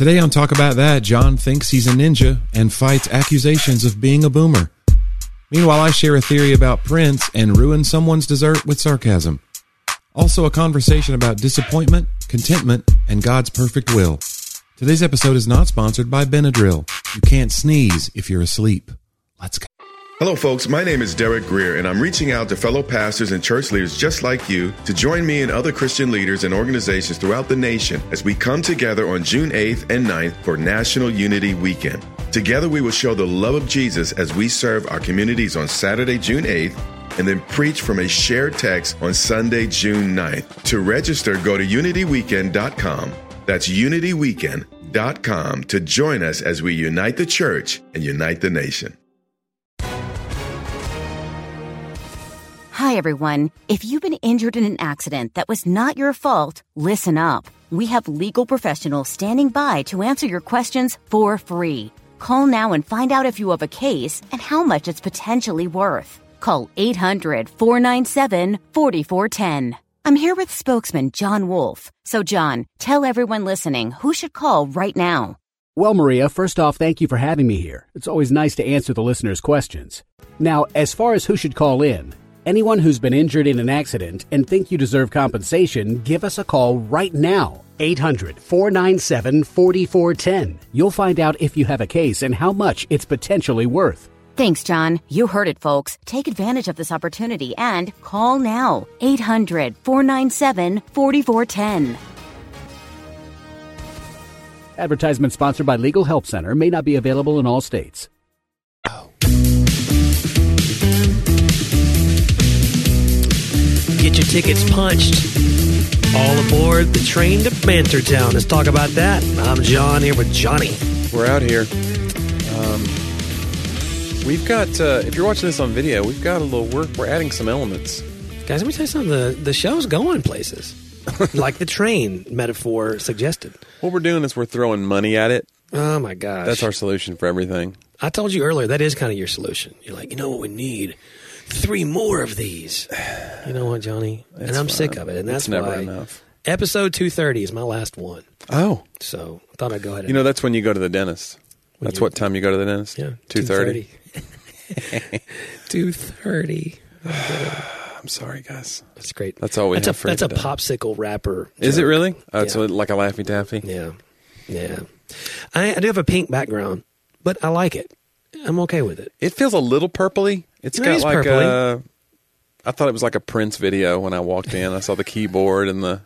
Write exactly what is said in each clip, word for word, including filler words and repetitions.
Today on Talk About That, John thinks he's a ninja and fights accusations of being a boomer. Meanwhile, I share a theory about Prince and ruin someone's dessert with sarcasm. Also, a conversation about disappointment, contentment, and God's perfect will. Today's episode is not sponsored by Benadryl. You can't sneeze if you're asleep. Let's go. Hello, folks. My name is Derek Greer, and I'm reaching out to fellow pastors and church leaders just like you to join me and other Christian leaders and organizations throughout the nation as we come together on June eighth and ninth for National Unity Weekend. Together, we will show the love of Jesus as we serve our communities on Saturday, June eighth, and then preach from a shared text on Sunday, June ninth. To register, go to unity weekend dot com. That's unity weekend dot com to join us as we unite the church and unite the nation. Hi, everyone. If you've been injured in an accident that was not your fault, listen up. We have legal professionals standing by to answer your questions for free. Call now and find out if you have a case and how much it's potentially worth. Call eight hundred, four nine seven, four four one zero. I'm here with spokesman John Wolf. So, John, tell everyone listening who should call right now. Well, Maria, first off, thank you for having me here. It's always nice to answer the listeners' questions. Now, as far as who should call in, anyone who's been injured in an accident and think you deserve compensation, give us a call right now. eight hundred, four nine seven, four four one zero. You'll find out if you have a case and how much it's potentially worth. Thanks, John. You heard it, folks. Take advantage of this opportunity and call now. eight hundred, four nine seven, four four one zero. Advertisement sponsored by Legal Help Center. May not be available in all states. Get your tickets punched. All aboard the train to Bantertown. Let's talk about that. I'm John here with Johnny. We're out here. Um, we've got, uh, if you're watching this on video, we've got a little work. We're adding some elements. Guys, let me tell you something. The, the show's going places. Like the train metaphor suggested. What we're doing is we're throwing money at it. Oh, my gosh. That's our solution for everything. I told you earlier, that is kind of your solution. You're like, you know what we need? Three more of these. You know what, Johnny? It's and I'm fine. sick of it. And that's it's never why enough. Episode two thirty is my last one. Oh. So I thought I'd go ahead and... You know, that's when you go to the dentist. When That's you- what time you go to the dentist? Yeah. two thirty. two thirty. I'm sorry, guys. That's great. That's all we that's have a, for you That's a today. popsicle wrapper. Is it joke. really? Oh, it's Yeah. like a Laffy Taffy? Yeah. Yeah. I, I do have a pink background, but I like it. I'm okay with it. It feels a little purpley. It's It got is like purpley. a... I thought it was like a Prince video when I walked in. I saw the keyboard and the...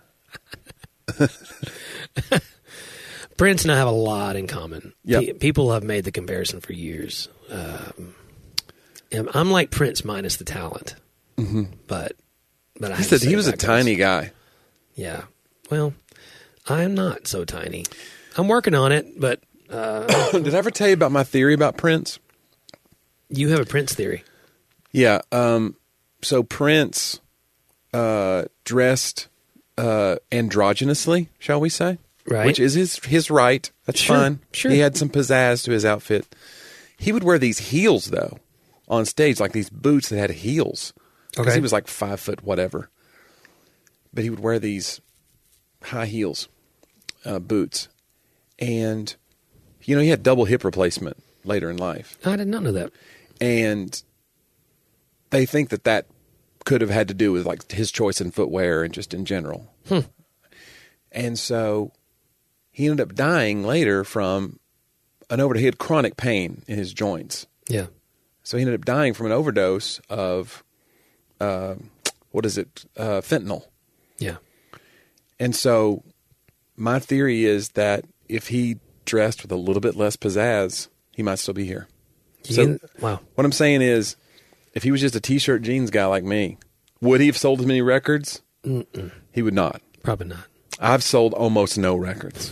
Prince and I have a lot in common. Yep. Pe- people have made the comparison for years. Um, and I'm like Prince minus the talent. Mm-hmm. But, but I He have to said he say was a that goes- tiny guy. Yeah. Well, I'm not so tiny. I'm working on it, but uh, Did I ever tell you about my theory about Prince? you have a Prince theory. Yeah. Um, so Prince uh, dressed uh, androgynously, shall we say? Right. Which is his his right. That's Sure, fine. sure. He had some pizzazz to his outfit. He would wear these heels, though, on stage, like these boots that had heels. Because Okay. he was like five foot whatever. But he would wear these high heels, uh, boots. And, you know, he had double hip replacement later in life. I did not know that. And they think that that could have had to do with like his choice in footwear and just in general. Hmm. And so he ended up dying later from an overdose. He had chronic pain in his joints. Yeah. So he ended up dying from an overdose of, uh, what is it, uh, fentanyl. Yeah. And so my theory is that if he dressed with a little bit less pizzazz, he might still be here. So You- wow. what I'm saying is, if he was just a T-shirt jeans guy like me, would he have sold as many records? Mm-mm. He would not. Probably not. I've sold almost no records.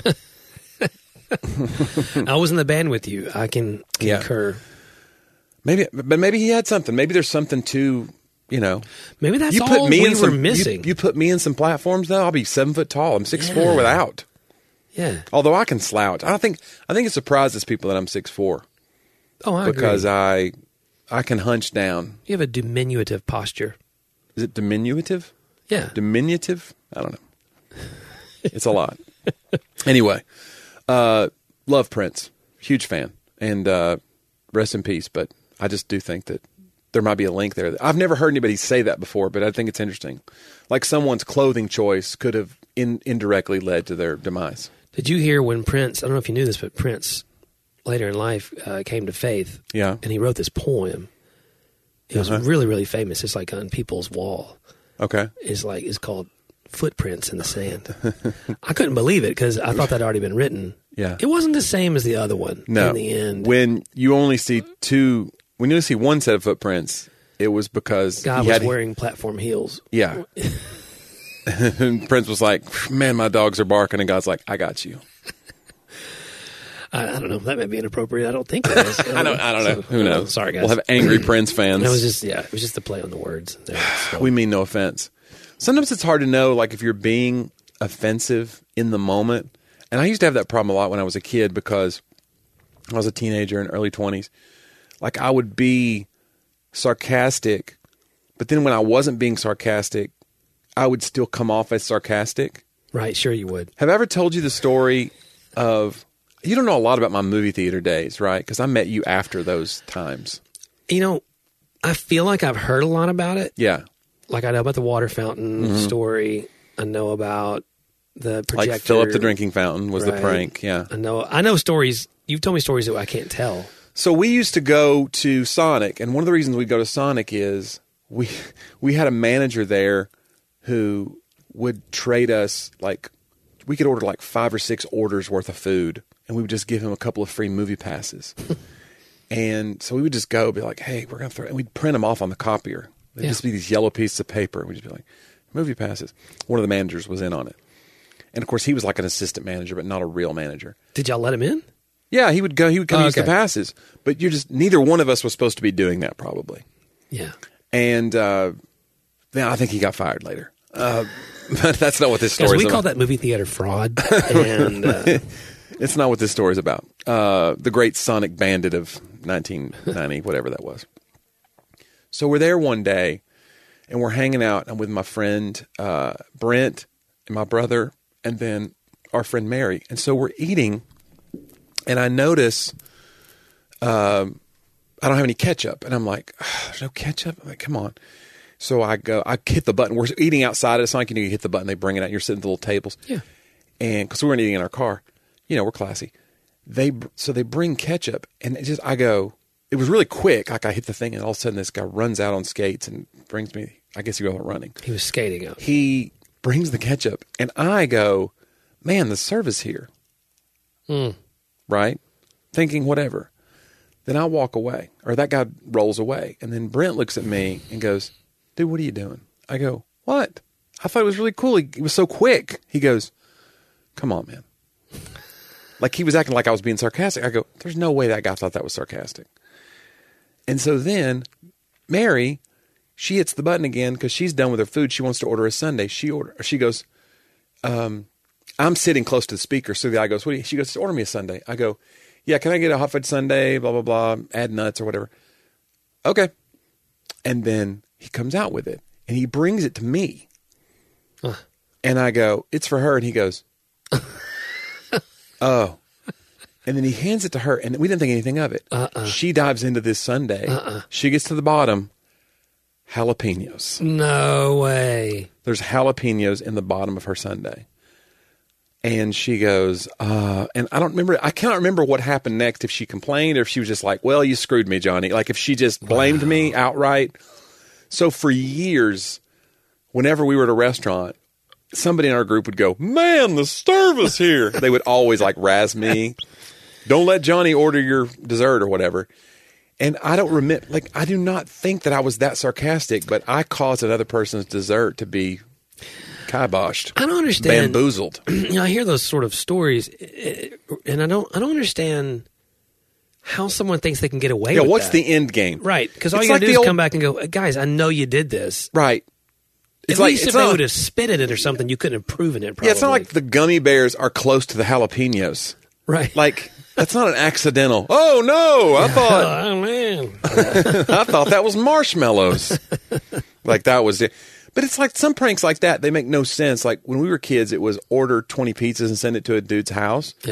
I was in the band with you. I can Yeah. concur. Maybe, but maybe he had something. Maybe there's something to, you know. Maybe that's you all put me we in were some, missing. You, you put me in some platforms though. I'll be seven foot tall. I'm six Yeah. four without. Yeah. Although I can slouch. I don't think. I think it surprises people that I'm six four Oh, I because agree. I, I can hunch down. You have a diminutive posture. Is it diminutive? Yeah. Diminutive? I don't know. It's a lot. Anyway, Uh, love Prince. Huge fan. And uh, rest in peace. But I just do think that there might be a link there. I've never heard anybody say that before, but I think it's interesting. Like someone's clothing choice could have in, indirectly led to their demise. Did you hear when Prince, I don't know if you knew this, but Prince later in life uh, came to faith. Yeah. And he wrote this poem. It was uh-huh. really, really famous. It's like on people's wall. Okay. It's like, it's called Footprints in the Sand. I couldn't believe it because I thought that had already been written. Yeah. It wasn't the same as the other one no. in the end. When you only see two, when you only see one set of footprints, it was because God he was had, wearing platform heels. Yeah. And Prince was like, man, my dogs are barking. And God's like, I got you. I, I don't know. That may be inappropriate. I don't think it is. I don't, I don't know. So, Who knows? Sorry, guys. We'll have angry Prince fans. It was just, yeah, it was just the play on the words. There, so. We mean no offense. Sometimes it's hard to know, like, if you're being offensive in the moment. And I used to have that problem a lot when I was a kid because I was a teenager in early twenties. Like, I would be sarcastic, but then when I wasn't being sarcastic, I would still come off as sarcastic. Right, sure you would. Have I ever told you the story of, you don't know a lot about my movie theater days, right? Because I met you after those times. You know, I feel like I've heard a lot about it. Yeah. Like I know about the water fountain mm-hmm. story. I know about the projector. Like Philip the Drinking Fountain was right. the prank, yeah. I know I know stories. You've told me stories that I can't tell. So we used to go to Sonic, and one of the reasons we go to Sonic is we we had a manager there who would trade us, like, we could order like five or six orders worth of food, and we would just give him a couple of free movie passes. And so we would just go, be like, hey, we're going to throw, and we'd print them off on the copier. They'd yeah. just be these yellow pieces of paper, and we'd just be like, movie passes. One of the managers was in on it. And of course, he was like an assistant manager, but not a real manager. Did y'all let him in? Yeah, he would go, he would come oh, use okay. the passes. But you're just, neither one of us was supposed to be doing that, probably. Yeah. And uh, then I think he got fired later. Uh, but that's not what this story is we about. call that movie theater fraud. And uh, it's not what this story is about. Uh, the Great Sonic Bandit of nineteen ninety, whatever that was. So we're there one day, and we're hanging out. I'm with my friend uh, Brent and my brother, and then our friend Mary. And so we're eating, and I notice um, I don't have any ketchup. And I'm like, oh, there's no ketchup? I'm like, come on. So I go, I hit the button. We're eating outside at Sonic. You know, you hit the button, they bring it out. You're sitting at the little tables. Yeah. And because we weren't eating in our car, you know, we're classy. They so they bring ketchup, and it just I go. It was really quick. Like I hit the thing, and all of a sudden this guy runs out on skates and brings me. I guess he wasn't running. He was skating out. He brings the ketchup, and I go, man, the service here. Mm. Right? Thinking whatever. Then I walk away, or that guy rolls away, and then Brent looks at me and goes, dude, what are you doing? I go, what? I thought it was really cool. He, he was so quick. He goes, come on, man. Like he was acting like I was being sarcastic. I go, there's no way that guy thought that was sarcastic. And so then Mary, she hits the button again because she's done with her food. She wants to order a sundae. She order. She goes, um, I'm sitting close to the speaker. So the guy goes, what do you? She goes, order me a sundae. I go, yeah, can I get a hot fudge sundae? Blah, blah, blah. Add nuts or whatever. Okay. And then he comes out with it, and he brings it to me. Huh. And I go, it's for her. And he goes, oh. And then he hands it to her, and we didn't think anything of it. Uh-uh. She dives into this sundae. Uh-uh. She gets to the bottom, jalapenos. No way. There's jalapenos in the bottom of her sundae. And she goes, uh, and I don't remember, I cannot remember what happened next, if she complained or if she was just like, well, you screwed me, Johnny. Like if she just blamed wow. me outright. So for years, whenever we were at a restaurant, somebody in our group would go, man, the service here. They would always like razz me. Don't let Johnny order your dessert or whatever. And I don't remember, like, I do not think that I was that sarcastic, but I caused another person's dessert to be kiboshed. I don't understand. Bamboozled. You know, I hear those sort of stories, and I don't I don't understand how someone thinks they can get away yeah, with what's that. the end game? Right, because all It's you got to like do is old- come back and go, guys, I know you did this. Right. It's At like, least it's if they not, would have spit at it or something, you couldn't have proven it, probably. yeah, it's not like the gummy bears are close to the jalapenos. Right. Like, that's not an accidental, oh, no, I thought, oh, man. I thought that was marshmallows. Like, that was it. But it's like some pranks like that, they make no sense. Like, when we were kids, it was order twenty pizzas and send it to a dude's house. Yeah.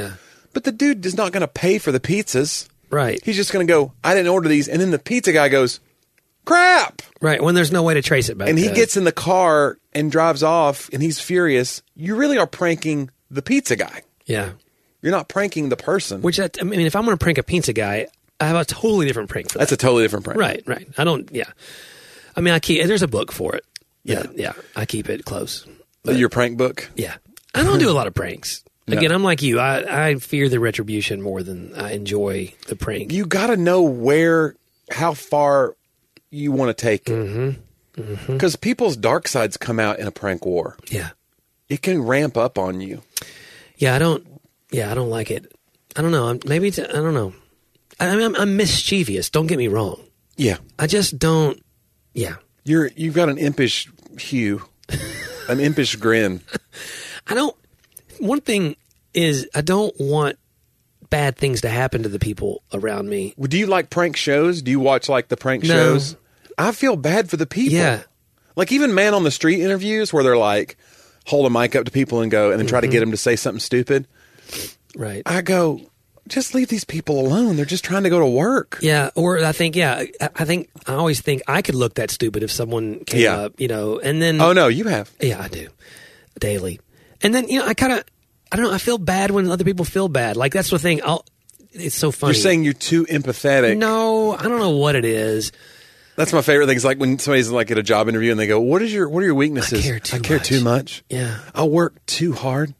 But the dude is not going to pay for the pizzas. Right. He's just going to go, I didn't order these. And then the pizza guy goes, crap. Right. When there's no way to trace it back. And he to, gets in the car and drives off, and he's furious. You really are pranking the pizza guy. Yeah. You're not pranking the person. Which, that, I mean, if I'm going to prank a pizza guy, I have a totally different prank for that. That's a totally different prank. Right, right. I don't, yeah. I mean, I keep, there's a book for it. Yeah. Yeah. I keep it close. But, Your prank book? Yeah. I don't do a lot of pranks. No. Again, I'm like you. I, I fear the retribution more than I enjoy the prank. You got to know where, how far you want to take it. Mm-hmm. Mm-hmm. Because people's dark sides come out in a prank war. Yeah. It can ramp up on you. Yeah, I don't, yeah, I don't like it. I don't know. I'm, maybe, it's, I don't know. I, I mean, I'm, I'm mischievous. Don't get me wrong. Yeah. I just don't, yeah. You're, you've got an impish hue, an impish grin. I don't, one thing is I don't want bad things to happen to the people around me. Do you like prank shows? Do you watch like the prank No. shows? I feel bad for the people. Yeah. Like even man on the street interviews where they're like, hold a mic up to people and go, and then try Mm-hmm. to get them to say something stupid. Right. I go, just leave these people alone. They're just trying to go to work. Yeah, or I think, yeah, I, I think, I always think I could look that stupid if someone came Yeah. up, you know, and then. Oh no, you have. Yeah, I do. Daily. And then, you know, I kind of, I don't know, I feel bad when other people feel bad. Like, that's the thing. I'll, it's so funny. You're saying you're too empathetic. No, I don't know what it is. That's my favorite thing. It's like when somebody's like at a job interview and they go, "What is your What are your weaknesses?" I care too I care much. too much. Yeah. I work too hard.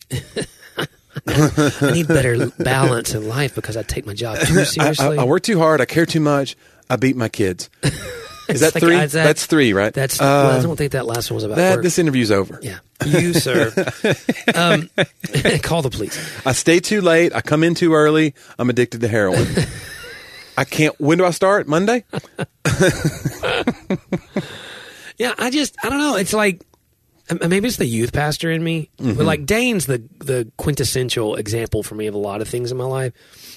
I need better balance in life because I take my job too I, seriously. I, I work too hard. I care too much. I beat my kids. Is that like, three? is that- That's three, right? That's, Uh, well, I don't think that last one was about that. work. This interview's over. Yeah. You, sir. um, call the police. I stay too late. I come in too early. I'm addicted to heroin. I can't. When do I start? Monday? Yeah, I just, I don't know. It's like, um, maybe it's the youth pastor in me. Mm-hmm. But like Dane's the, the quintessential example for me of a lot of things in my life.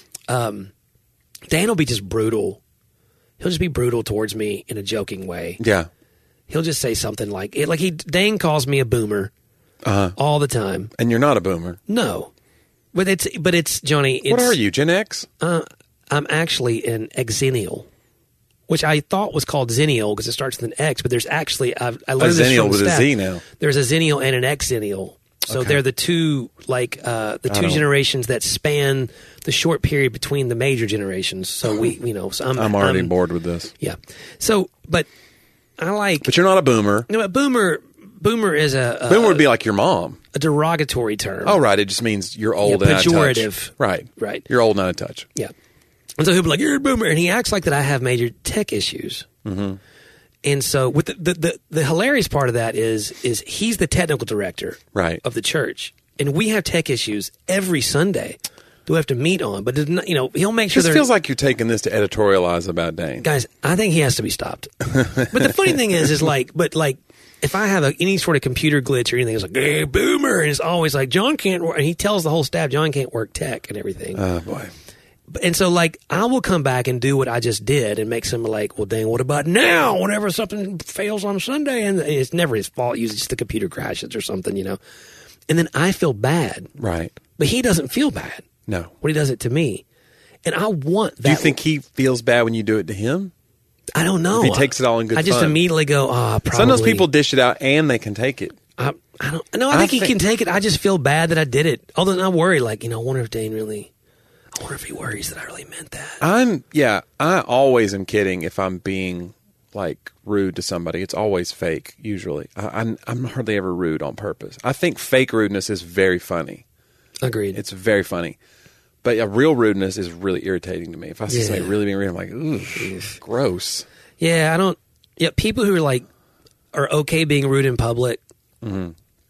Um, Dane will be just brutal. He'll just be brutal towards me in a joking way. Yeah. He'll just say something like, it, like he, Dane calls me a boomer Uh-huh. all the time. And you're not a boomer. No. But it's, but it's, Johnny, it's, What are you, Gen X? Uh, I'm actually an exennial, which I thought was called zennial because it starts with an X, but there's actually, I've, I learned A this zennial from the with a staff. Z now. There's a zennial and an exennial. So Okay. they're the two, like, uh, the two don't- generations that span the short period between the major generations. So we, you know, so I'm, I'm already I'm- bored with this. Yeah. So, but I like, But you're not a boomer. no, but boomer, boomer is a, a, Boomer would be like your mom. a derogatory term. Oh, right. It just means you're old Yeah, and out of touch. pejorative. Right. Right. You're old and out of touch. Yeah. And so he'll be like, you're a boomer. And he acts like that I have major tech issues. Mm-hmm. And so with the, the, the, the hilarious part of that is, is he's the technical director Right. of the church. And we have tech issues every Sunday that we have to meet on. But, not, you know, he'll make sure This they're... feels like you're taking this to editorialize about Dane. Guys, I think he has to be stopped. But the funny thing is, is like, but like, if I have a, any sort of computer glitch or anything, it's like, hey, boomer. And it's always like, John can't work. And he tells the whole staff, John can't work tech and everything. Oh, boy. And so, like, I will come back and do what I just did and make some like, well, dang, what about now? Whenever something fails on Sunday, and it's never his fault. Usually, just the computer crashes or something, you know. And then I feel bad, Right. but he doesn't feel bad No. when he does it to me. And I want that. Do you think he feels bad when you do it to him? I don't know. If he takes it all in good I just fun? immediately go, ah, oh, probably. Sometimes people dish it out and they can take it. I, I don't. No, I I think he think- can take it. I just feel bad that I did it. Although I worry, like, you know, I wonder if Dane really. I wonder if he worries that I really meant that. I'm, yeah, I always am kidding if I'm being, like, rude to somebody. It's always fake, usually. I, I'm, I'm hardly ever rude on purpose. I think fake rudeness is very funny. Agreed. It's very funny. But a real rudeness is really irritating to me. If I see Yeah. somebody really being rude, I'm like, ooh, gross. Yeah, I don't. Yeah, people who are like are okay being rude in public. Mm-hmm.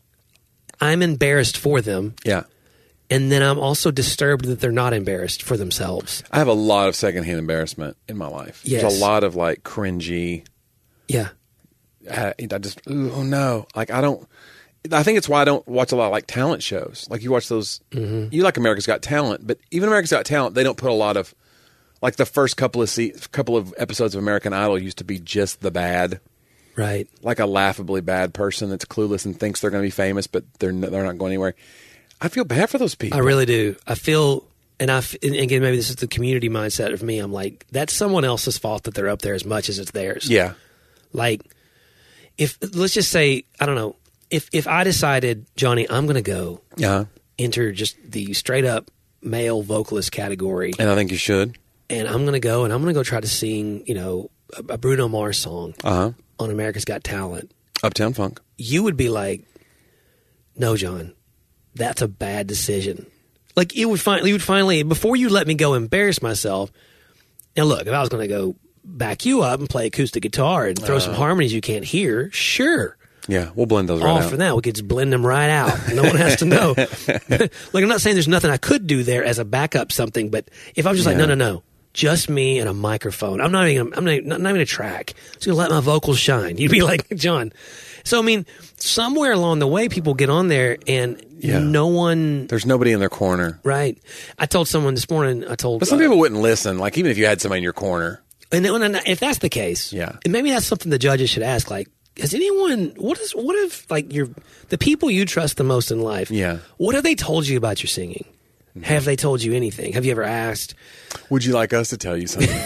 I'm embarrassed for them, Yeah. and then I'm also disturbed that they're not embarrassed for themselves. I have a lot of secondhand embarrassment in my life. Yes. There's a lot of, like, cringy. Yeah, I, I just, ooh, oh no. Like, I don't, I think it's why I don't watch a lot of, like, talent shows. Like, you watch those, Mm-hmm. you like America's Got Talent, but even America's Got Talent, they don't put a lot of, like, the first couple of se- couple of episodes of American Idol used to be just the bad, right. like a laughably bad person that's clueless and thinks they're going to be famous, but they're n- they're not going anywhere. I feel bad for those people. I really do. I feel, And I, f- and again, maybe this is the community mindset of me. I'm like, that's someone else's fault that they're up there as much as it's theirs. Yeah. Like, if let's just say, I don't know, if if I decided, Johnny, I'm going to go Uh-huh. enter just the straight up male vocalist category, And I think you should. and I'm going to go and I'm going to go try to sing, you know, a, a Bruno Mars song Uh-huh. on America's Got Talent, Uptown Funk. you would be like, no, John, that's a bad decision. Like, it would finally, you would finally, before you let me go embarrass myself. Now, look, if I was going to go back you up and play acoustic guitar and throw uh, some harmonies you can't hear, sure. Yeah, we'll blend those right All out. for that. We could just blend them right out. No one has to know. Like, I'm not saying there's nothing I could do there as a backup something, but if I'm just like, Yeah. no, no, no, just me and a microphone. I'm not even, I'm not, not even a track. Just going to let my vocals shine. You'd be like, John. So, I mean, somewhere along the way, people get on there and Yeah. no one. There's nobody in their corner. Right. I told someone this morning, I told. But some uh, people wouldn't listen, like even if you had somebody in your corner. And then, and if that's the case, Yeah. and maybe that's something the judges should ask. Like, has anyone? What is? What if like your the people you trust the most in life? Yeah. What have they told you about your singing? Mm-hmm. Have they told you anything? Have you ever asked? Would you like us to tell you something?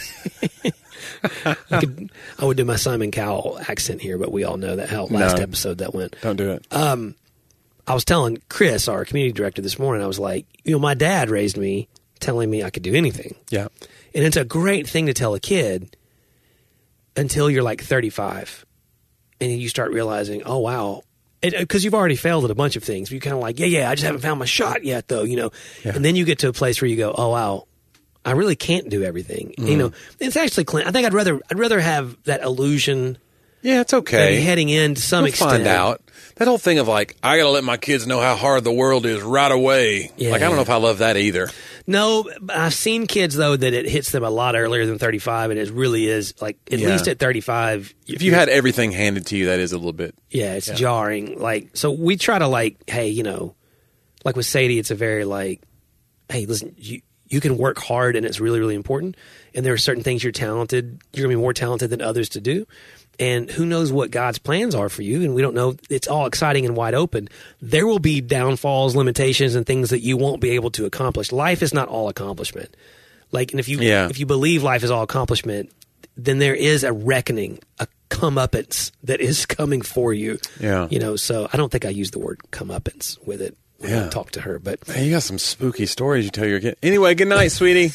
I, could, I would do my Simon Cowell accent here, but we all know that how last No. episode that went. Don't do it. Um, I was telling Chris, our community director, this morning. I was like, you know, my dad raised me telling me I could do anything. Yeah. And it's a great thing to tell a kid until you're like thirty-five. And then you start realizing, oh, wow. Because you've already failed at a bunch of things. You're kind of like, yeah, yeah, I just haven't found my shot yet, though, you know. Yeah. And then you get to a place where you go, oh, wow, I really can't do everything. Mm. You know, it's actually, I think I'd rather I'd rather have that illusion. Yeah, it's okay. Maybe heading in to some We'll extent. find out. That whole thing of like, I got to let my kids know how hard the world is right away. Yeah. Like, I don't know if I love that either. No, but I've seen kids, though, that it hits them a lot earlier than thirty-five, and it really is, like, at Yeah. least at thirty-five. If you had everything handed to you, that is a little bit. Yeah, it's Yeah. jarring. Like, so we try to, like, hey, you know, like with Sadie, it's a very, like, hey, listen, you, you can work hard, and it's really, really important, and there are certain things you're talented, you're going to be more talented than others to do. And who knows what God's plans are for you, and we don't know. It's all exciting and wide open. There will be downfalls, limitations, and things that you won't be able to accomplish. Life is not all accomplishment. Like, and if you Yeah. if you believe life is all accomplishment, then there is a reckoning, a comeuppance that is coming for you. Yeah. You know, so I don't think I use the word comeuppance with it when Yeah. I talk to her, but Man, you got some spooky stories you tell your kid. Anyway, good night, sweetie.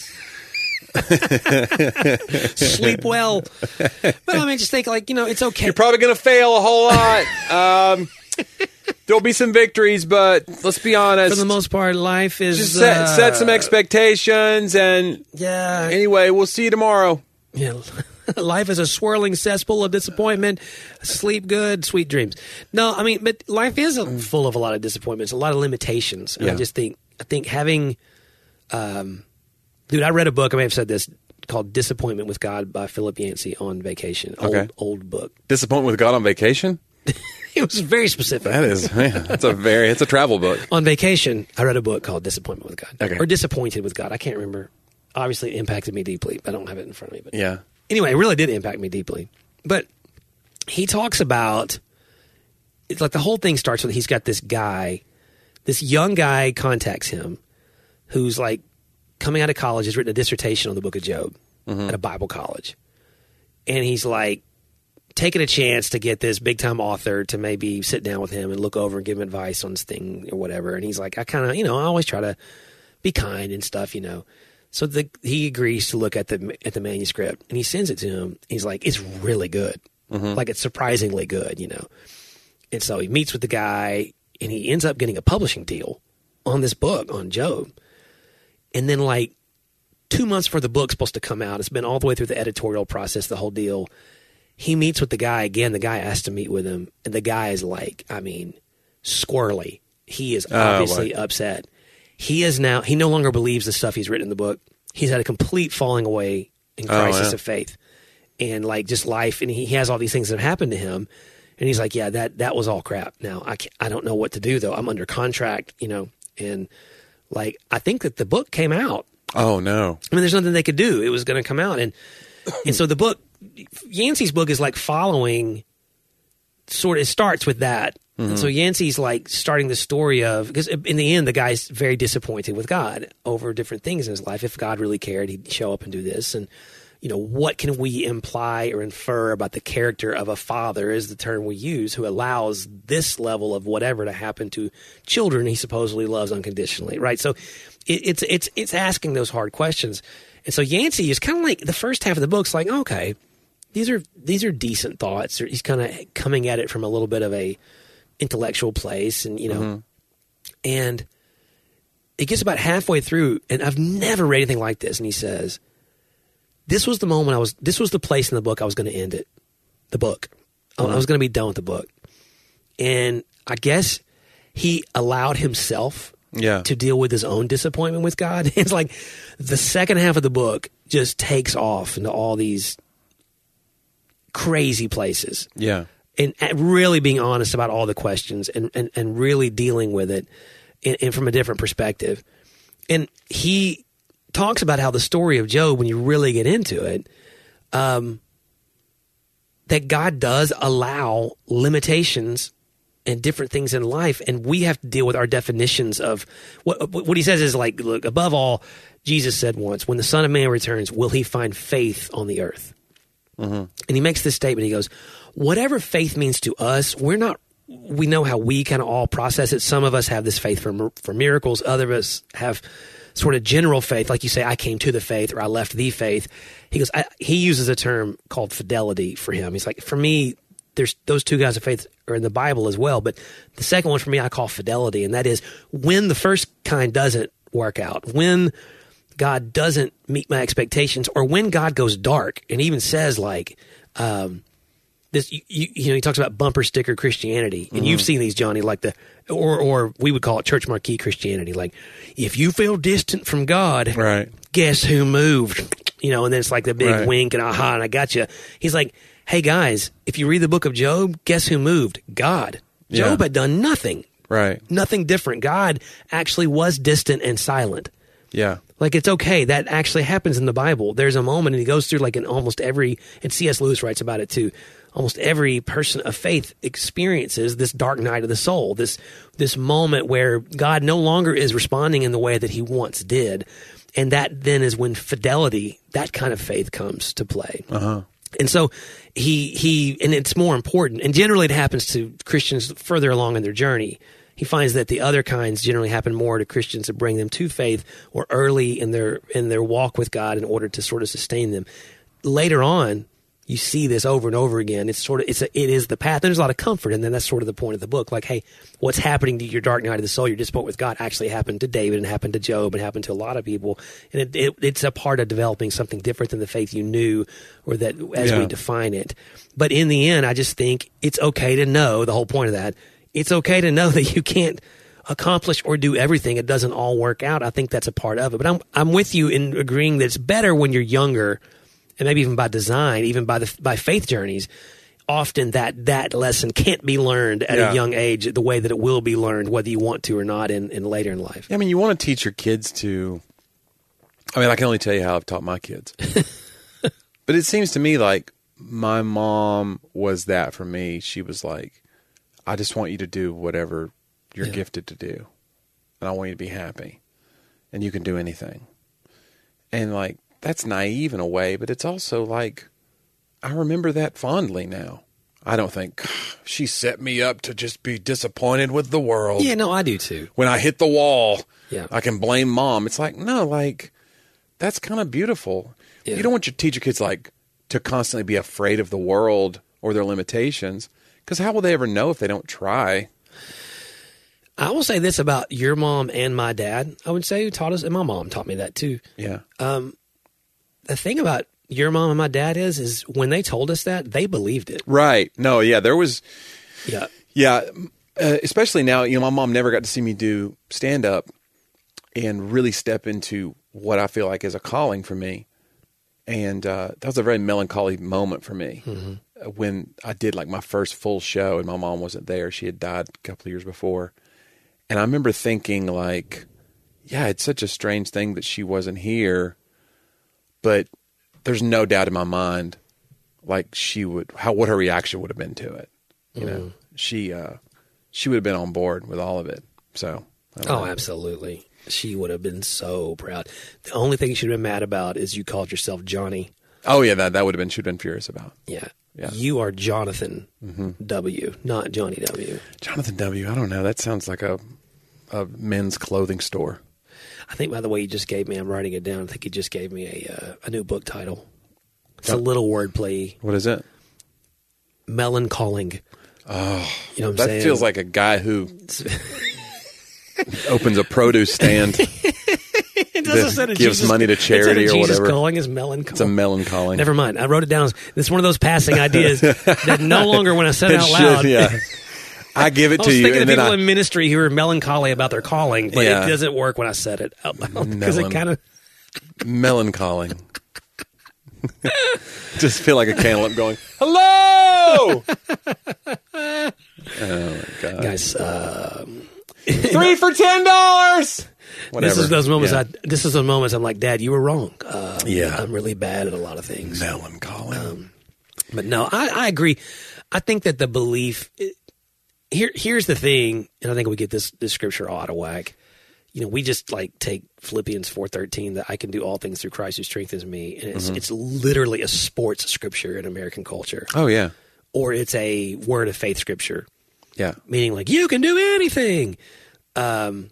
sleep well. But I mean, just think like, you know, it's okay. You're probably going to fail a whole lot. Um, there'll be some victories, but let's be honest. For the most part, life is just set, uh, set some expectations, and yeah. anyway, we'll see you tomorrow. Yeah. Life is a swirling cesspool of disappointment. Sleep good, sweet dreams. No, I mean, but life is a, full of a lot of disappointments, a lot of limitations. And Yeah. I just think, I think having, um, dude, I read a book, I may have said this, called Disappointment with God by Philip Yancey on vacation. Old, Okay. old book. Disappointment with God on vacation? It was very specific. That is, man, that's a very, it's a travel book. On vacation, I read a book called Disappointment with God. Okay. Or Disappointed with God. I can't remember. Obviously, it impacted me deeply. I don't have it in front of me. But Yeah. anyway, it really did impact me deeply. But he talks about, it's like the whole thing starts with he's got this guy, this young guy contacts him who's like coming out of college, has written a dissertation on the book of Job Mm-hmm. at a Bible college. And he's like taking a chance to get this big time author to maybe sit down with him and look over and give him advice on this thing or whatever. And he's like, I kind of, you know, I always try to be kind and stuff, you know. So the, he agrees to look at the at the manuscript, and he sends it to him. He's like, it's really good. Mm-hmm. Like, it's surprisingly good, you know. And so he meets with the guy, and he ends up getting a publishing deal on this book, on Job. And then, like, two months before the book's supposed to come out, it's been all the way through the editorial process, the whole deal. He meets with the guy again. The guy asked to meet with him, and the guy is like, I mean, squirrely. He is obviously Oh, upset. He is now, he no longer believes the stuff he's written in the book. He's had a complete falling away in crisis yeah. of faith and like just life. And he, he has all these things that have happened to him. And he's like, yeah, that, that was all crap. Now I can't, I don't know what to do though. I'm under contract, you know, and like, I think that the book came out. Oh, no. I mean, there's nothing they could do. It was going to come out. And, and so the book, Yancey's book is like following sort of, it starts with that. Mm-hmm. And so Yancey's like starting the story of, because in the end, the guy's very disappointed with God over different things in his life. If God really cared, he'd show up and do this. And, you know, what can we imply or infer about the character of a father is the term we use, who allows this level of whatever to happen to children he supposedly loves unconditionally, right? So it, it's it's it's asking those hard questions. And so Yancey is kind of like, the first half of the book's like, okay, these are these are decent thoughts. He's kind of coming at it from a little bit of a intellectual place, and you know, mm-hmm. and it gets about halfway through, and I've never read anything like this, and he says, This was the moment I was, this was the place in the book I was going to end it. The book. Mm-hmm. I was going to be done with the book. And I guess he allowed himself yeah. to deal with his own disappointment with God. It's like the second half of the book just takes off into all these crazy places. Yeah. And really being honest about all the questions and, and, and really dealing with it and, and from a different perspective. And he talks about how the story of Job, when you really get into it, um, that God does allow limitations and different things in life, and we have to deal with our definitions of what what he says is like, look, above all, Jesus said once, when the Son of Man returns, will he find faith on the earth? Mm-hmm. And he makes this statement. He goes, whatever faith means to us, we're not, we know how we kind of all process it. Some of us have this faith for for miracles. Other of us have sort of general faith, like you say, I came to the faith or I left the faith. He goes, I, he uses a term called fidelity for him. He's like, for me, there's those two guys of faith are in the Bible as well. But the second one for me, I call fidelity. And that is when the first kind doesn't work out, when God doesn't meet my expectations, or when God goes dark and even says like, um, this, you, you, you know, he talks about bumper sticker Christianity, and mm-hmm. you've seen these, Johnny, like the, or or we would call it church marquee Christianity. Like, if you feel distant from God, right, guess who moved? You know, and then it's like the big right. wink and aha, and I got you. He's like, hey guys, if you read the book of Job, guess who moved? God. Job yeah. had done nothing, right, nothing different. God actually was distant and silent. Yeah. Like, it's okay. That actually happens in the Bible. There's a moment, and he goes through like in almost every, and C S Lewis writes about it too, almost every person of faith experiences this dark night of the soul, this this moment where God no longer is responding in the way that he once did. And that then is when fidelity, that kind of faith, comes to play. Uh-huh. And so he, he, and it's more important, and generally it happens to Christians further along in their journey. He finds that the other kinds generally happen more to Christians to bring them to faith or early in their in their walk with God in order to sort of sustain them. Later on, you see this over and over again. It's sort of it's a, it is the path. There's a lot of comfort, and then that's sort of the point of the book. Like, hey, what's happening to your dark night of the soul, your disappointment with God, actually happened to David and happened to Job and happened to a lot of people, and it, it, it's a part of developing something different than the faith you knew, or that as yeah. we define it. But in the end, I just think it's okay to know the whole point of that. It's okay to know that you can't accomplish or do everything. It doesn't all work out. I think that's a part of it. But I'm I'm with you in agreeing that it's better when you're younger, and maybe even by design, even by the by faith journeys. Often that that lesson can't be learned at yeah. a young age the way that it will be learned, whether you want to or not, in, in later in life. I mean, you want to teach your kids to. I mean, I can only tell you how I've taught my kids. But it seems to me like my mom was that for me. She was like, I just want you to do whatever you're yeah. gifted to do. And I want you to be happy. And you can do anything. And like, that's naive in a way, but it's also like, I remember that fondly now. I don't think, she set me up to just be disappointed with the world. Yeah, no, I do too. When I hit the wall, yeah. I can blame mom. It's like, no, like, that's kind of beautiful. Yeah. You don't want your teach your kids like to constantly be afraid of the world or their limitations. Because how will they ever know if they don't try? I will say this about your mom and my dad. I would say who taught us, and my mom taught me that too. Yeah. Um, the thing about your mom and my dad is, is when they told us that, they believed it. Right. No, yeah, there was. Yeah. Yeah. Uh, especially now, you know, my mom never got to see me do stand-up and really step into what I feel like is a calling for me. And uh, that was a very melancholy moment for me. Mm-hmm. When I did like my first full show and my mom wasn't there. She had died a couple of years before. And I remember thinking like, yeah, it's such a strange thing that she wasn't here, but there's no doubt in my mind, like she would, how, what her reaction would have been to it. You mm. know, she, uh, she would have been on board with all of it. So, I don't Oh, know. absolutely. She would have been so proud. The only thing she'd have been mad about is you called yourself Johnny. Oh yeah, that that would have been she'd been furious about. Yeah. Yeah. You are Jonathan W., not Johnny W. Jonathan W. I don't know. That sounds like a a men's clothing store. I think by the way you just gave me, I'm writing it down. I think you just gave me a uh, a new book title. It's a little wordplay. What is it? Melancholing. Oh, You know what I'm that saying? feels like a guy who opens a produce stand. It doesn't that say that gives Jesus- money to it said charity that or Jesus whatever. calling is melancholy. It's a melancholy. Never mind. I wrote it down. It's one of those passing ideas that no longer, when I said it It out should, loud, yeah. I give it I to was you, thinking and of then people I in ministry who are melancholy about their calling, but Yeah. it doesn't work when I said it out loud because it Melan- kind of. melancholy. Just feel like a cantaloupe going, hello! Oh, my God. Guys, uh, Three for ten dollars! Whatever. this is those moments. Yeah. I, this is those moments. I'm like, Dad, you were wrong. Uh, Yeah. I'm really bad at a lot of things. Melancholy. Um, But no, I, I agree. I think that the belief here. Here's the thing, and I think we get this this scripture all out of whack. You know, we just like take Philippians four thirteen that I can do all things through Christ who strengthens me, and it's Mm-hmm. it's literally a sports scripture in American culture, oh, yeah. or it's a word of faith scripture, Yeah. meaning like you can do anything. Um,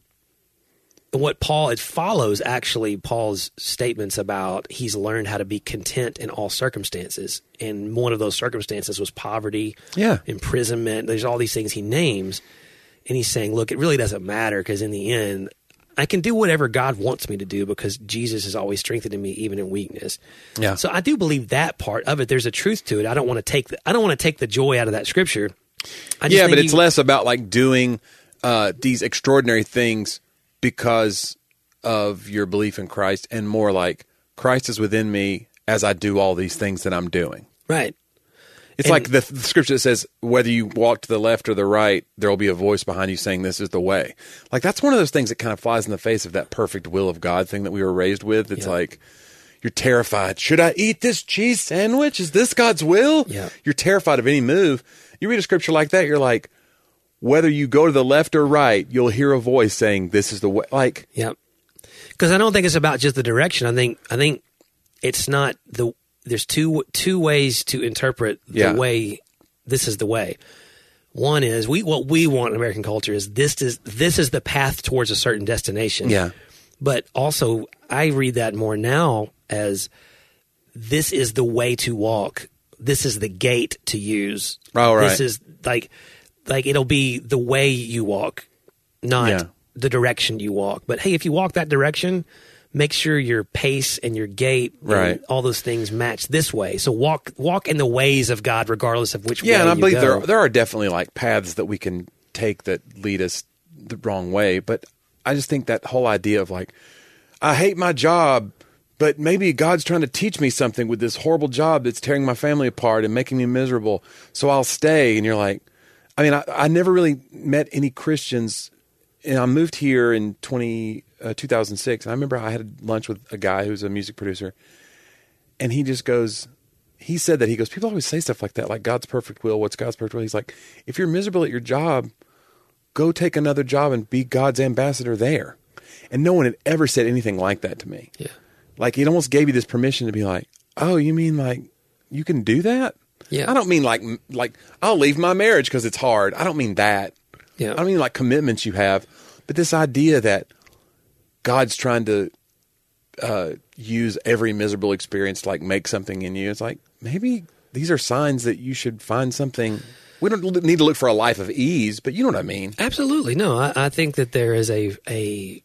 and what Paul it follows actually Paul's statements about he's learned how to be content in all circumstances, and one of those circumstances was poverty, Yeah. imprisonment. There's all these things he names, and he's saying, look, it really doesn't matter because in the end, I can do whatever God wants me to do because Jesus is always strengthening me even in weakness. Yeah. So I do believe that part of it. There's a truth to it. I don't want to take the, I don't want to take the joy out of that scripture. I just Yeah, think but it's you- less about like doing uh, these extraordinary things because of your belief in Christ, and more like Christ is within me as I do all these things that I'm doing. right. It's And- like the, the scripture that says, whether you walk to the left or the right, there will be a voice behind you saying, this is the way. Like, that's one of those things that kind of flies in the face of that perfect will of God thing that we were raised with. It's Yeah. like, you're terrified. Should I eat this cheese sandwich? Is this God's will? Yeah. You're terrified of any move. You read a scripture like that, you're like, whether you go to the left or right, you'll hear a voice saying, this is the way. Like, Yep. Because I don't think it's about just the direction. I think I think it's not the. There's two two ways to interpret the Yeah. way. This is the way. One is we what we want in American culture is this is this is the path towards a certain destination. Yeah. But also, I read that more now as this is the way to walk. This is the gate to use. Oh, right. This is like like it'll be the way you walk, not Yeah. the direction you walk. But hey, if you walk that direction, make sure your pace and your gait, and Right. all those things match this way. So walk walk in the ways of God, regardless of which way yeah, and I you believe go. there there are definitely like paths that we can take that lead us the wrong way. But I just think that whole idea of like, I hate my job, but maybe God's trying to teach me something with this horrible job that's tearing my family apart and making me miserable. So I'll stay. And you're like, I mean, I, I never really met any Christians. And I moved here in twenty, uh, two thousand six. And I remember I had lunch with a guy who's a music producer. And he just goes, he said that, he goes, people always say stuff like that, like God's perfect will. What's God's perfect will? He's like, if you're miserable at your job, go take another job and be God's ambassador there. And no one had ever said anything like that to me. Yeah. Like, it almost gave you this permission to be like, oh, you mean like you can do that? Yeah. I don't mean like, like I'll leave my marriage because it's hard. I don't mean that. Yeah. I don't mean like commitments you have, but this idea that God's trying to uh, use every miserable experience to like make something in you. It's like, maybe these are signs that you should find something. We don't need to look for a life of ease, but you know what I mean? Absolutely. No, I, I think that there is a a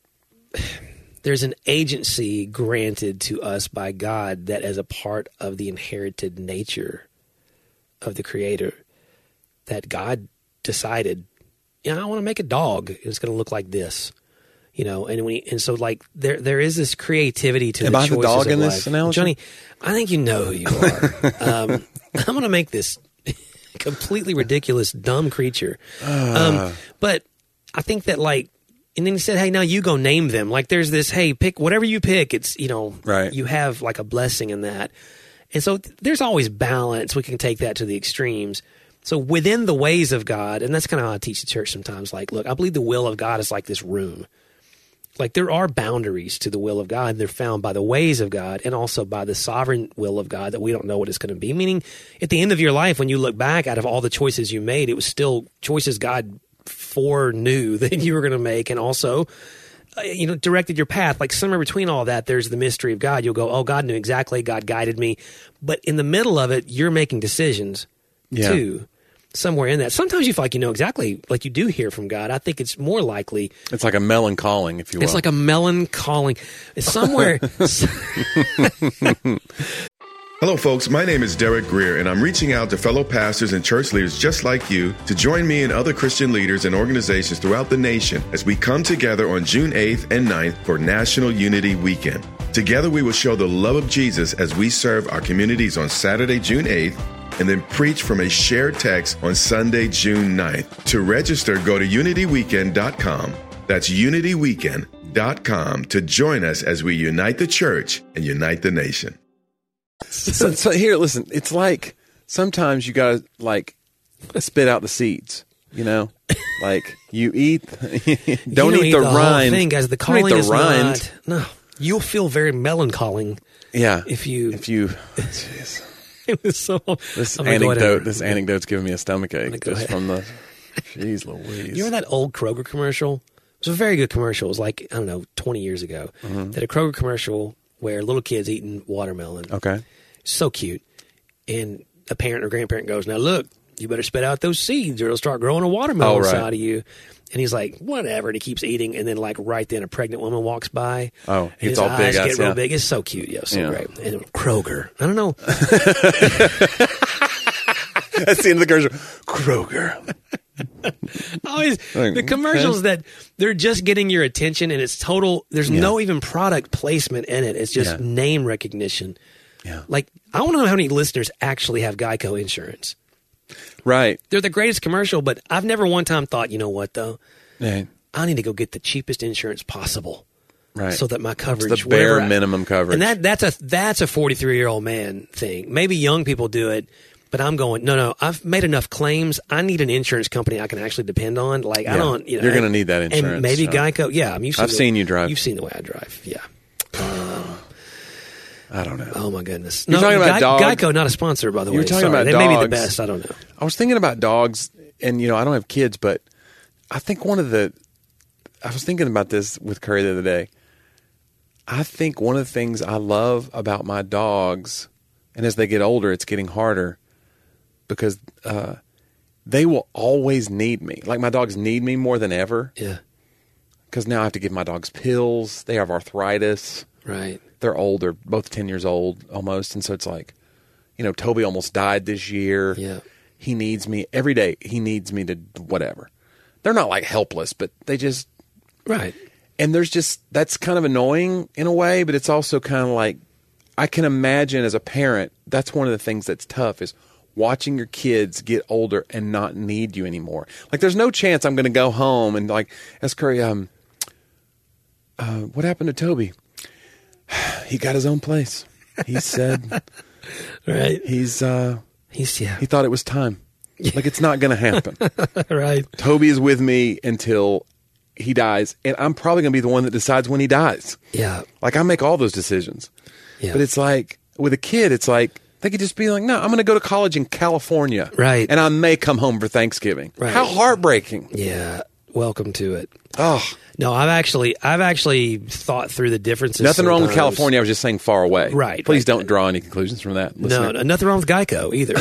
there's an agency granted to us by God that as a part of the inherited nature of the Creator, that God decided, you know, I want to make a dog. It's going to look like this, you know, and we and so like there there is this creativity to Am the I the choices dog of in life. this analogy? Johnny, I think you know who you are. um, I'm going to make this completely ridiculous, dumb creature. Um, but I think that like, and then he said, hey, now you go name them. Like there's this, hey, pick whatever you pick. It's, you know, Right. you have like a blessing in that. And so th- there's always balance. We can take that to the extremes. So within the ways of God, and that's kind of how I teach the church sometimes, like, look, I believe the will of God is like this room. Like there are boundaries to the will of God. They're found by the ways of God and also by the sovereign will of God that we don't know what it's going to be. Meaning at the end of your life, when you look back out of all the choices you made, it was still choices God foreknew that you were going to make and also, uh, you know, directed your path. Like somewhere between all that, there's the mystery of God. You'll go, oh, God knew exactly. God guided me. But in the middle of it, you're making decisions Yeah. too. Somewhere in that. Sometimes you feel like you know exactly, like you do hear from God. I think it's more likely. It's like a melon calling, if you will. It's like a melon calling. It's somewhere. Hello, folks. My name is Derek Greer, and I'm reaching out to fellow pastors and church leaders just like you to join me and other Christian leaders and organizations throughout the nation as we come together on June eighth and ninth for National Unity Weekend. Together, we will show the love of Jesus as we serve our communities on Saturday, June eighth, and then preach from a shared text on Sunday, June ninth. To register, go to unity weekend dot com. That's unity weekend dot com to join us as we unite the church and unite the nation. So, so here, listen, it's like sometimes you got to like spit out the seeds, you know? Like you eat, don't, you eat the, the rind. Whole thing, guys. The Don't eat calling the is rind. not. No, you'll feel very melancholy Yeah. if you. If you, jeez. It was so. This I'm gonna go ahead anecdote, and- this anecdote's giving me a stomach ache go just ahead. from the, jeez Louise. You remember that old Kroger commercial? It was a very good commercial. It was like, I don't know, twenty years ago. Mm-hmm. They had a Kroger commercial where little kids eating watermelon. Okay. So cute. And a parent or grandparent goes, now look, you better spit out those seeds or it'll start growing a watermelon Oh, right. inside of you. And he's like, whatever. And he keeps eating. And then like right then a pregnant woman walks by. Oh, and it's his all eyes big get eyes, real yeah. big. It's so cute. Yeah, so Yeah. great. And Kroger. I don't know. That's the end of the commercial. Kroger. Always Like, the commercials that they're just getting your attention and it's total. There's Yeah. no even product placement in it. It's just Yeah. name recognition. Yeah. Like I want to know how many listeners actually have Geico insurance. Right. They're the greatest commercial, but I've never one time thought, you know what though, Yeah. I need to go get the cheapest insurance possible, Right. so that my coverage, It's the bare whatever I- minimum coverage. and that that's a that's a forty-three year old man thing. Maybe young people do it. But I'm going, no, no, I've made enough claims. I need an insurance company I can actually depend on. Like, I Yeah. don't, you know. You're gonna and- need that insurance, And maybe so. Geico. Yeah. I mean, you've seen I've the- seen you drive. You've seen the way I drive. Yeah. I don't know. Oh, my goodness. You're no, talking about Gei- dog- Geico, not a sponsor, by the way. You were talking Sorry. about They may be the dogs. best. I don't know. I was thinking about dogs, and you know, I don't have kids, but I think one of the, I was thinking about this with Curry the other day. I think one of the things I love about my dogs, and as they get older, it's getting harder because uh, they will always need me. Like my dogs need me more than ever Yeah. because now I have to give my dogs pills. They have arthritis. Right. They're old. They're both ten years old almost. And so it's like, you know, Toby almost died this year. Yeah. He needs me every day. He needs me to whatever. They're not like helpless, but they just, Right. and there's just, that's kind of annoying in a way, but it's also kind of like, I can imagine as a parent, that's one of the things that's tough is watching your kids get older and not need you anymore. Like there's no chance I'm going to go home and like, ask Curry, um, uh, what happened to Toby? He got his own place. He said Right. he's, uh, He's, yeah. he thought it was time. Like it's not going to happen. Right. Toby is with me until he dies, and I'm probably going to be the one that decides when he dies. Yeah. Like I make all those decisions. Yeah. But it's like with a kid, it's like they could just be like, "No, I'm going to go to college in California, Right. And I may come home for Thanksgiving." Right. How heartbreaking! Yeah. Welcome to it. Oh, No, I've actually, I've actually thought through the differences. nothing wrong with sometimes. California. I was just saying far away. Right, Please right. don't draw any conclusions from that. No, listener. no, nothing wrong with Geico either.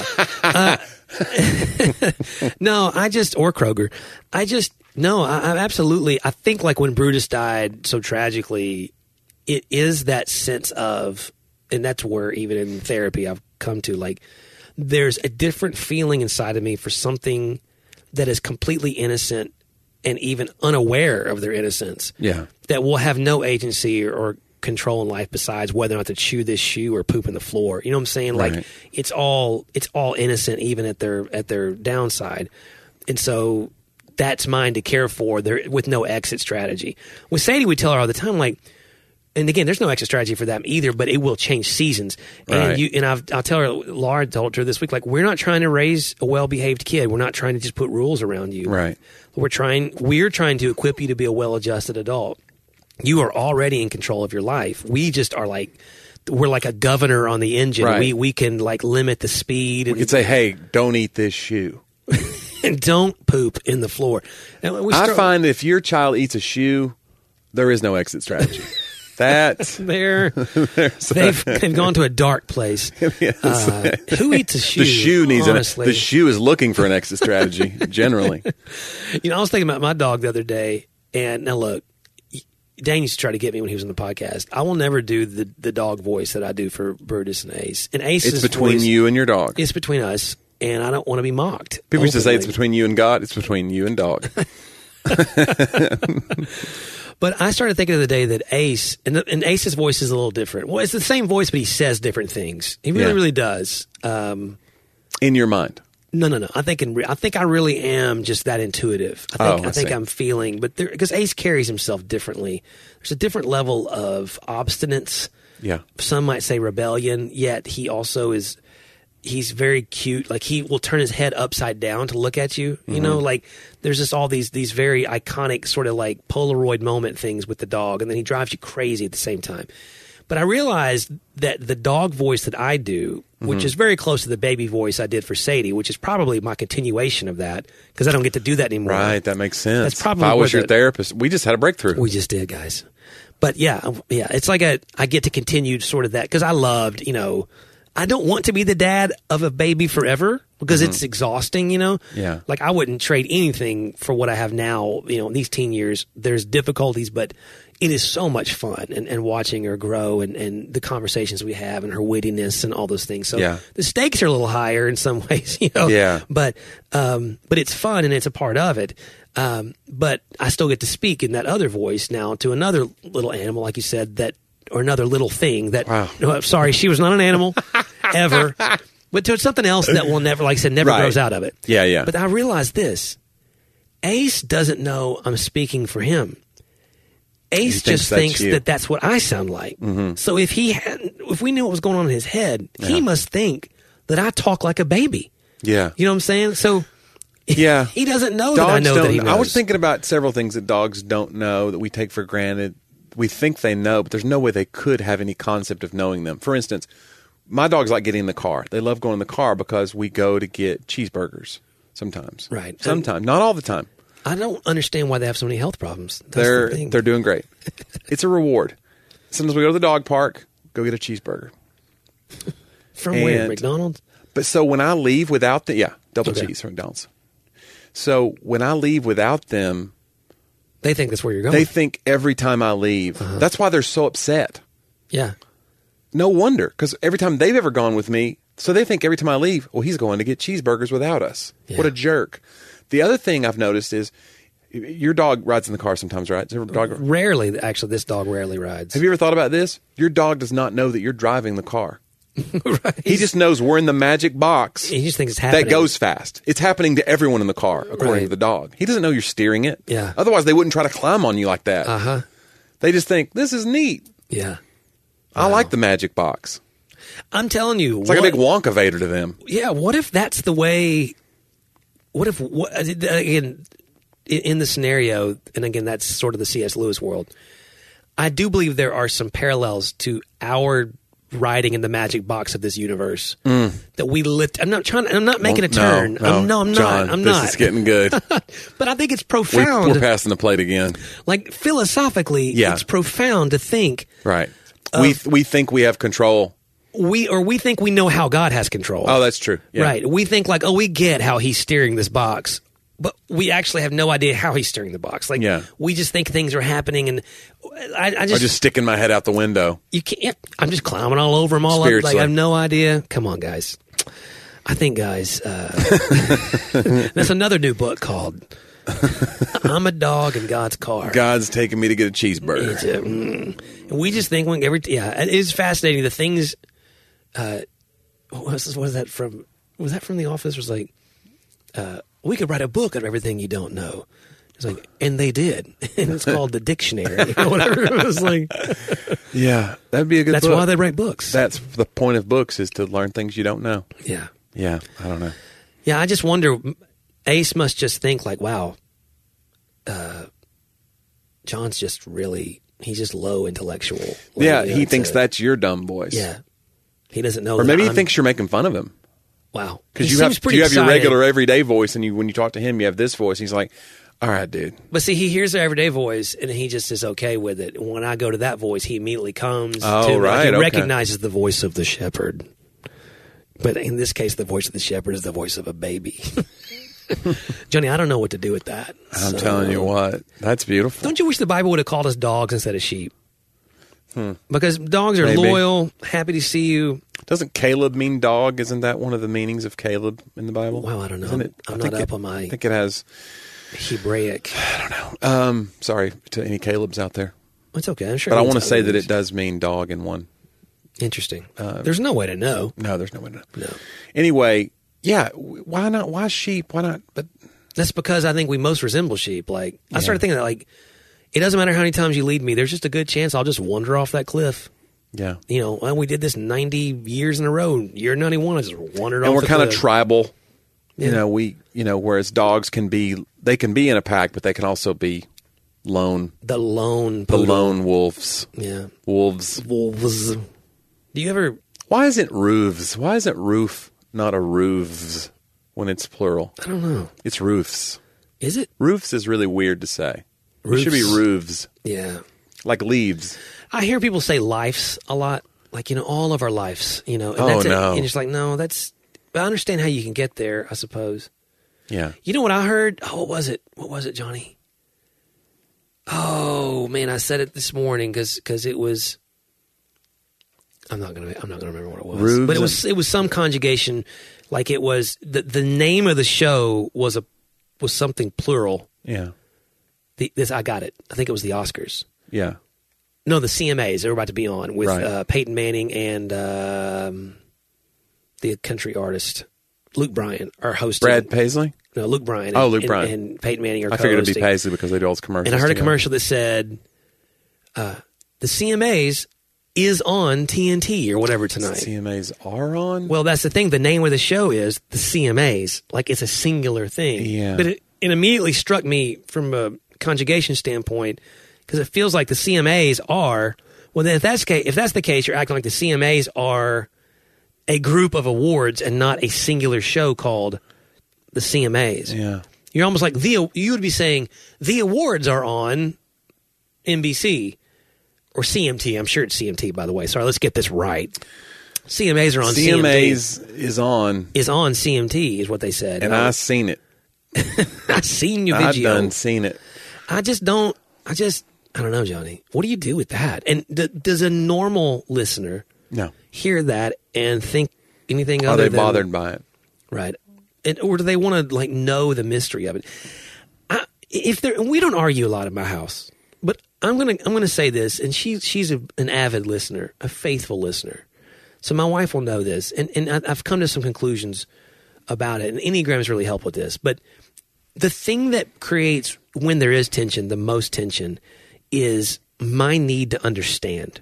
uh, no, I just, or Kroger. I just, no, I, I absolutely, I think like when Brutus died so tragically, it is that sense of, and that's where even in therapy I've come to, like, there's a different feeling inside of me for something that is completely innocent and even unaware of their innocence. Yeah. That will have no agency or, or control in life besides whether or not to chew this shoe or poop in the floor. You know what I'm saying? Like Right. it's all it's all innocent even at their at their downside. And so that's mine to care for there with no exit strategy. With Sadie we tell her all the time, like, and again, there's no exit strategy for them either, but it will change seasons. And Right. you and I've, I'll tell her, Laura told her this week, like, we're not trying to raise a well-behaved kid. We're not trying to just put rules around you. Right. We're trying, we're trying to equip you to be a well-adjusted adult. You are already in control of your life. We just are like, we're like a governor on the engine. Right. We we can like limit the speed. We And, could say, hey, don't eat this shoe. and don't poop in the floor. And we I start- find if your child eats a shoe, there is no exit strategy. That they're they've, they've gone to a dark place. Yes. Uh, who eats a shoe? the shoe needs an, honestly? the shoe is looking for an exit strategy generally. You know, I was thinking about my dog the other day, and now look, Dane used to try to get me when he was on the podcast. I will never do the, the dog voice that I do for Brutus and Ace. And Ace's It's between voice, you and your dog. It's between us, and I don't want to be mocked. People used to say it's openly. between you and God. It's between you and dog. But I started thinking of the day that Ace, and, the, and Ace's voice is a little different. Well, it's the same voice, but he says different things. He really, Yeah. really does. Um, In your mind. no, no, no. I think in re- I think I really am just that intuitive. I think Oh, I I think see. I'm feeling, but because Ace carries himself differently. There's a different level of obstinance. Yeah. Some might say rebellion. Yet he also is. He's very cute. Like he will turn his head upside down to look at you. You know, like there's just all these these very iconic sort of like Polaroid moment things with the dog, and then he drives you crazy at the same time. But I realized that the dog voice that I do, which is very close to the baby voice I did for Sadie, which is probably my continuation of that because I don't get to do that anymore. Right. That makes sense. That's probably if I where was your the- therapist, we just had a breakthrough. We just did, guys. But yeah, yeah, it's like a I get to continue sort of that because I loved, you know, I don't want to be the dad of a baby forever because it's exhausting, you know. Yeah. Like I wouldn't trade anything for what I have now. You know, in these teen years, there's difficulties, but it is so much fun and, and watching her grow and, and the conversations we have and her wittiness and all those things. So Yeah. the stakes are a little higher in some ways, you know. Yeah. But um, but it's fun and it's a part of it. Um, but I still get to speak in that other voice now to another little animal, like you said, that or another little thing that. Wow. No, I'm sorry, she was not an animal ever, but to something else that will never, like I said, never Right. grows out of it. Yeah, yeah. But I realized this: Ace doesn't know I'm speaking for him. Ace thinks just that's thinks you. that that's what I sound like. So if he hadn't, if we knew what was going on in his head, he must think that I talk like a baby. Yeah. You know what I'm saying? So Yeah. he doesn't know Dogs that I know don't. that he knows. I was thinking about several things that dogs don't know that we take for granted. We think they know, but there's no way they could have any concept of knowing them. For instance, my dogs like getting in the car. They love going in the car because we go to get cheeseburgers sometimes. Right. Sometimes. Not all the time. I don't understand why they have so many health problems. That's They're the thing. they're doing great. It's a reward. Sometimes we go to the dog park, go get a cheeseburger. From where? and- McDonald's? But so when I leave without the yeah, double Okay. cheese from McDonald's. So when I leave without them, They think that's where you're going. they think every time I leave. Uh-huh. That's why they're so upset. yeah. No wonder, because every time they've ever gone with me, so they think every time I leave, well, he's going to get cheeseburgers without us. Yeah. What a jerk. The other thing I've noticed is your dog rides in the car sometimes, right? Does your dog, Rarely, actually, this dog rarely rides. have you ever thought about this? Your dog does not know that you're driving the car. right. He just knows we're in the magic box He just thinks it's happening. that goes fast. It's happening to everyone in the car, according Right. to the dog. He doesn't know you're steering it. Yeah. Otherwise, they wouldn't try to climb on you like that. Uh huh. They just think, this is neat. Yeah. I like the magic box. I'm telling you, It's like a big Wonka Vader to them. Yeah. What if that's the way? What if what, again in, in the scenario, and again that's sort of the C S Lewis world. I do believe there are some parallels to our riding in the magic box of this universe that we lit. I'm not trying. I'm not making a Well, turn. No, no, I'm, no, I'm John, not. I'm this not. is getting good. But I think it's we're, profound. we're passing the plate again. Like philosophically, Yeah. it's profound to think Right. we we think we have control. we or we think we know how God has control. Oh, that's true. Yeah. Right. We think like, oh, we get how he's steering this box, but we actually have no idea how he's steering the box. Like, Yeah. we just think things are happening, and I, I Or just, just sticking my head out the window. you can't. I'm just climbing all over him all up. Like Spiritually. I have no idea. Come on, guys. I think, guys, uh, that's another new book called "I'm a Dog in God's Car." God's taking me to get a cheeseburger. It's a, mm. And we just think when every yeah, it is fascinating. The things, uh, what was, what was that from? Was that from The Office? It was like, uh, we could write a book of everything you don't know. It's like, and they did. And it's called the dictionary. Or whatever. It was like, yeah, that'd be a good that's book. why they write books. That's the point of books, is to learn things you don't know. Yeah. Yeah, I don't know. Yeah, I just wonder, Ace must just think like, wow, uh, John's just really, he's just low intellectual. Like, Yeah, you know, he it's thinks a- that's your dumb voice. Yeah. He doesn't know. Or maybe that he I'm- thinks you're making fun of him. Wow. Because He you seems have, pretty you have your excited. regular everyday voice, and you when you talk to him, you have this voice. He's like, all right, dude. But see, he hears their everyday voice, and he just is okay with it. When I go to that voice, he immediately comes Oh, to me. right, He okay. recognizes the voice of the shepherd. But in this case, the voice of the shepherd is the voice of a baby. Johnny, I don't know what to do with that. I'm So- telling you what. That's beautiful. Don't you wish the Bible would have called us dogs instead of sheep? Hmm. Because dogs are Maybe. loyal, happy to see you. Doesn't Caleb mean dog? Isn't that one of the meanings of Caleb in the Bible? Wow, I don't know. Isn't it? I'm I not think up it- on my- I think it has. Hebraic. Um, sorry to any Calebs out there. It's okay. I'm sure. But I it want to means say other that it things. does mean dog in one. Interesting. Uh, There's no way to know. No, there's no way to know. No. Anyway, yeah, w- why not? Why sheep? Why not? But That's because I think we most resemble sheep. Like I started thinking that, like, it doesn't matter how many times you lead me. There's just a good chance I'll just wander off that cliff. yeah. You know, well, we did this ninety years in a row. Year ninety-one, I just wandered off. And we're the kind of cliff. tribal. Yeah. You know, we, you know, whereas dogs can be, they can be in a pack, but they can also be lone, the lone, the poodle. lone wolves, yeah, wolves. wolves. Do you ever? Why isn't roofs? Why isn't roof not a roofs when it's plural? I don't know. It's roofs. Is it? Roofs is really weird to say. It should be Roofs. roofs, Yeah. like leaves. I hear people say lives a lot, like, you know, all of our lives, you know. And Oh, that's it. no. And it's like, no, that's. I understand how you can get there, I suppose. Yeah. You know what I heard? Oh, what was it? What was it, Johnny? Oh man, I said it this morning because it was. I'm not gonna. I'm not gonna remember what it was. Roofs but it was. It was some conjugation, like it was the the name of the show was a was something plural. Yeah. The, this I got it. I think it was the Oscars. Yeah. No, the C M As they were about to be on with Right. uh, Peyton Manning and um, the country artist Luke Bryan are hosting. Brad Paisley? No, Luke Bryan. And, Oh, Luke and- Bryan. and Peyton Manning are I figured it'd be co-hosting. Paisley because they do all those commercials. And I heard a together. commercial that said, uh, the C M As is on T N T or whatever tonight. C M As are on? Well, that's the thing. The name of the show is the C M As. Like it's a singular thing. Yeah. But it, it immediately struck me from a conjugation standpoint because it feels like the C M As are, well, then if that's, ca- if that's the case, you're acting like the C M As are a group of awards and not a singular show called the C M As. Yeah. You're almost like the you would be saying the awards are on N B C or C M T. I'm sure it's C M T, by the way. Sorry, let's get this right. C M As are on C M As C M T. is on, Is on C M T is what they said. and I seen it. I seen your I video. done seen it. I just don't. I just I don't know, Johnny. What do you do with that? And d- does a normal listener No. hear that and think anything Are other they than bothered by it? right? And, or do they want to like know the mystery of it? I, if there, we don't argue a lot in my house, but I'm gonna I'm gonna say this, and she she's a, an avid listener, a faithful listener, so my wife will know this, and and I, I've come to some conclusions about it, and Enneagrams really help with this. But the thing that creates when there is tension, the most tension, is my need to understand.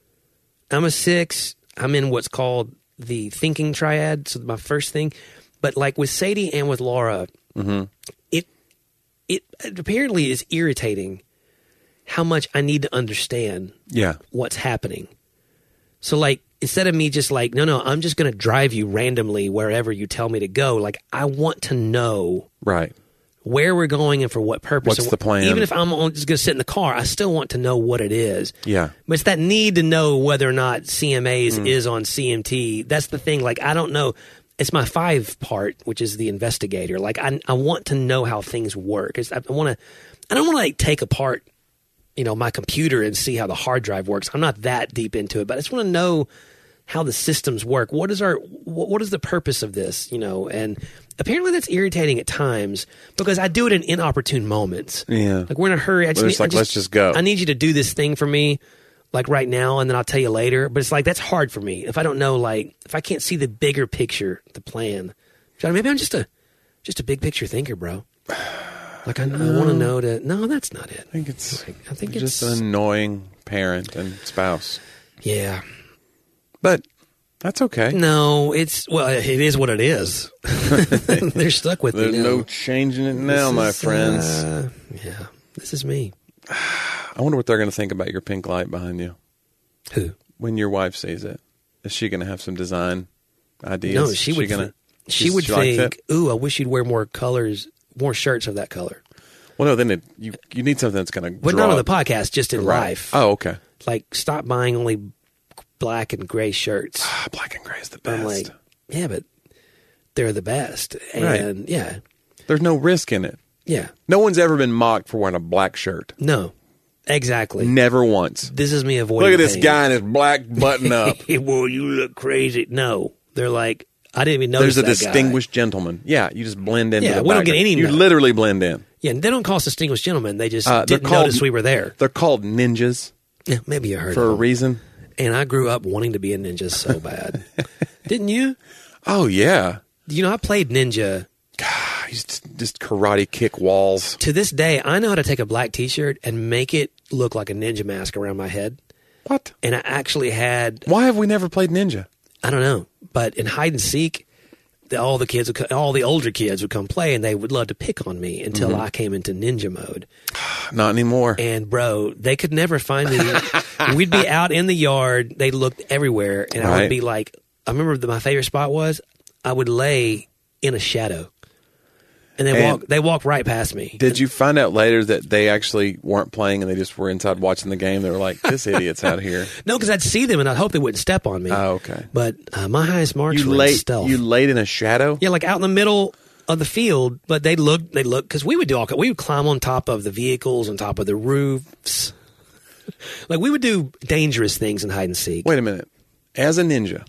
I'm a six. I'm in what's called the thinking triad. So my first thing, but like with Sadie and with Laura, Mm-hmm. it, it it apparently is irritating how much I need to understand Yeah. what's happening. So like instead of me just like, no, no, I'm just going to drive you randomly wherever you tell me to go. Like I want to know Right. where we're going and for what purpose. What's And the plan? Even if I'm on- just going to sit in the car, I still want to know what it is. Yeah. But it's that need to know whether or not C M As Mm. is on C M T. That's the thing. Like, I don't know. It's my five part, which is the investigator. Like, I, I want to know how things work. It's, I want to, I don't want to like take apart, you know, my computer and see how the hard drive works. I'm not that deep into it, but I just want to know how the systems work. What is our, what, what is the purpose of this, you know? And apparently that's irritating at times because I do it in inopportune moments. Yeah. Like we're in a hurry. I just, Well, it's need, I like, let's just go. I need you to do this thing for me, like right now, and then I'll tell you later. But it's like, that's hard for me. If I don't know, like, if I can't see the bigger picture, the plan. John, maybe I'm just a, just a big picture thinker, bro. Like, I, I want to know that. No, that's not it. I think it's, Like, I think just it's an annoying parent and spouse. Yeah. But that's okay. No, it's, well, it is what it is. They're stuck with There's me now. no changing it now, This my is, friends. Uh, yeah, this is me. I wonder what they're going to think about your pink light behind you Who? when your wife sees it. Is she going to have some design ideas? No, she Is would. gonna, Th- she is would she like think, that? "Ooh, I wish you'd wear more colors, more shirts of that color." Well, no, then it, you you need something that's going to. But not on the podcast, just in Right. life. Oh, okay. Like, stop buying only black and gray shirts. Ah, black and gray is the best. I'm like, yeah, but they're the best, and Right. yeah, There's no risk in it. yeah, No one's ever been mocked for wearing a black shirt. no, exactly. Never once. This is me avoiding. Look at this pain. guy in his black button up. Well, you look crazy. No, they're like, I didn't even notice. There's a that guy. distingued gentleman. Yeah, you just blend into Yeah, the we don't get background. any You note. literally blend in. Yeah, and they don't call us distinguished gentlemen. They just Uh, they're didn't called- notice we were there. They're called ninjas Yeah, maybe you heard for of a them. reason. And I grew up wanting to be a ninja so bad. Didn't you? Oh, yeah. You know, I played ninja. God, he's just, just karate kick walls. To this day, I know how to take a black T-shirt and make it look like a ninja mask around my head. What? And I actually had, Why have we never played ninja? I don't know, but in hide and seek, the, all the kids, would co- all the older kids would come play, and they would love to pick on me until Mm-hmm. I came into ninja mode. Not anymore. And bro, they could never find me. We'd be out in the yard. They looked everywhere, and I Right. would be like, I remember the, my favorite spot was I would lay in a shadow, and they And- walk. They walk right past me. Did you find out later that they actually weren't playing and they just were inside watching the game? They were like, this idiot's out here. No, because I'd see them, and I'd hope they wouldn't step on me. Oh, okay. But uh, my highest marks You were in laid, stealth. you laid in a shadow? Yeah, like out in the middle of the field, but they look, they look, because we would do all, we would climb on top of the vehicles, on top of the roofs. Like, we would do dangerous things in hide and seek. Wait a minute. As a ninja,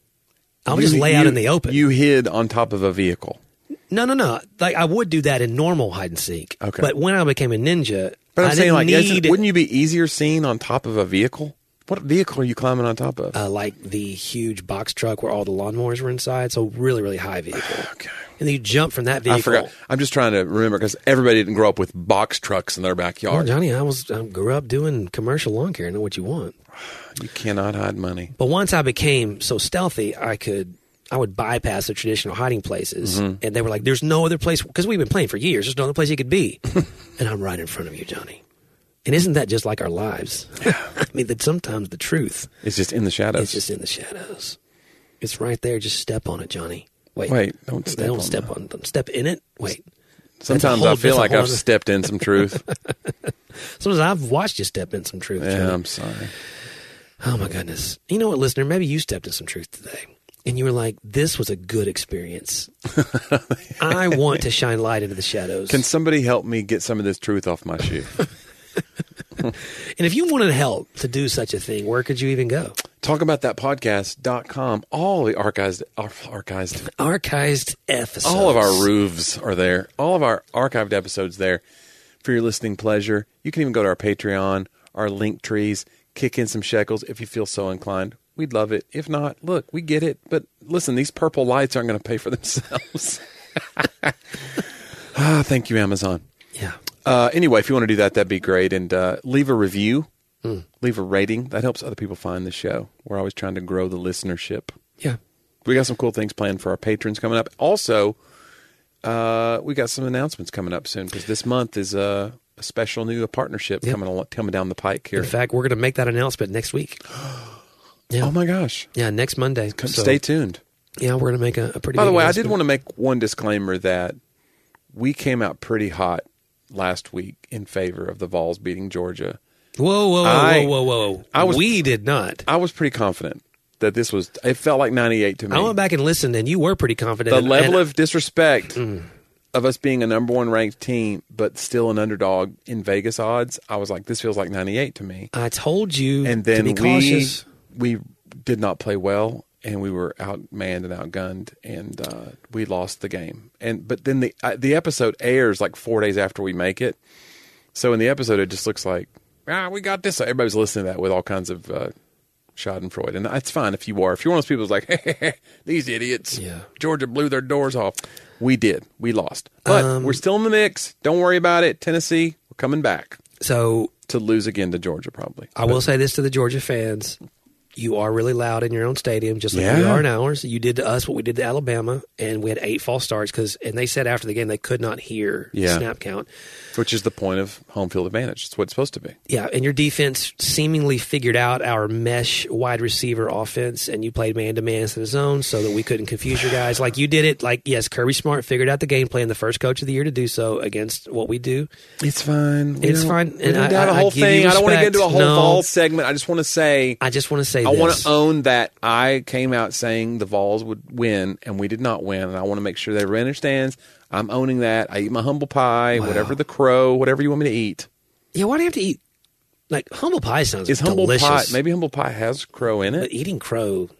I would you- just lay out you- in the open. You hid on top of a vehicle. no, no, no. Like, I would do that in normal hide and seek. Okay. But when I became a ninja, But I'm I saying, didn't like, need, isn't- wouldn't you be easier seen on top of a vehicle? What vehicle are you climbing on top of? uh, like the huge box truck where all the lawnmowers were inside. So really, really high vehicle. Okay. And then you jump from that vehicle. I forgot. I'm just trying to remember because everybody didn't grow up with box trucks in their Well, backyard. Johnny, I was I grew up doing commercial lawn care. I know what you want. You cannot hide money. But once I became so stealthy, I could I would bypass the traditional hiding places, Mm-hmm. and they were like, "There's no other place," because we've been playing for years. There's no other place you could be, and I'm right in front of you, Johnny. And isn't that just like our lives? I mean, that sometimes the truth It's just in the shadows. is just in the shadows. It's right there. Just step on it, Johnny. Wait, Wait, don't step don't on step that. on. Don't step in it. Wait. Sometimes whole I feel like different I've one. stepped in some truth. Sometimes I've watched you step in some truth. Yeah, Johnny. I'm sorry. Oh my goodness. You know what, listener? Maybe you stepped in some truth today. And you were like, this was a good experience. I want to shine light into the shadows. Can somebody help me get some of this truth off my shoe? And if you wanted help to do such a thing, where could you even go? Talk about that podcast dot com. All the archived, ar- archived, Archived episodes. all of our roofs are there. All of our archived episodes there for your listening pleasure. You can even go to our Patreon, our link trees, kick in some shekels if you feel so inclined. We'd love it. If not, look, we get it. But listen, these purple lights aren't going to pay for themselves. ah, thank you, Amazon. Yeah. Uh, anyway, if you want to do that, that'd be great. And uh, leave a review, Mm. leave a rating. That helps other people find the show. We're always trying to grow the listenership. Yeah. We got some cool things planned for our patrons coming up. Also, uh, we got some announcements coming up soon because this month is uh, a special new partnership Yep. coming, al- coming down the pike here. In fact, we're going to make that announcement next week. Yeah. Oh, my gosh. Yeah, next Monday. Come, So, stay tuned. Yeah, we're going to make a, a pretty By the big way, I did announcement. want to make one disclaimer that we came out pretty hot last week in favor of the Vols beating Georgia. Whoa, whoa, whoa, I- whoa, whoa, whoa. I was- we did not. I was pretty confident that this was, it felt like ninety-eight to me. I went back and listened, and you were pretty confident. the and- level and- of disrespect of us being a number one ranked team, but still an underdog in Vegas odds, I was like, this feels like ninety-eight to me. I told you And to then be we cautious. we did not play well, and we were outmanned and outgunned, and uh, we lost the game. And but then the uh, the episode airs like four days after we make it, so in the episode it just looks like ah we got this. Everybody's listening to that with all kinds of uh, Schadenfreude. And that's fine if you are. If you're one of those people who's like, hey, hey, hey, these idiots, Yeah. Georgia blew their doors off. We did. We lost. But Um, we're still in the mix. Don't worry about it. Tennessee, we're coming back So to lose again to Georgia probably. I will say this to the Georgia fans. You are really loud in your own stadium, just like we Yeah. are in ours. You did to us what we did to Alabama, and we had eight false starts because, and they said after the game they could not hear Yeah. the snap count. Which is the point of home field advantage. It's what it's supposed to be. Yeah, and your defense seemingly figured out our mesh wide receiver offense, and you played man to man instead of zone so that we couldn't confuse your guys. Like you did it. Like yes, Kirby Smart figured out the game plan, the first coach of the year to do so against what we do. It's fine. We It's don't- fine. We And don't I- have a I- I whole give you thing. I don't want to get into a respect. whole No. Vols segment. I just want to say I just want to say I this. want to own that I came out saying the Vols would win, and we did not win. And I want to make sure that everybody understands I'm owning that. I eat my humble pie, Wow. whatever the crow, whatever you want me to eat. Yeah, why do you have to eat? Like humble pie sounds Is humble delicious. pie, maybe humble pie has crow in But it? eating crow,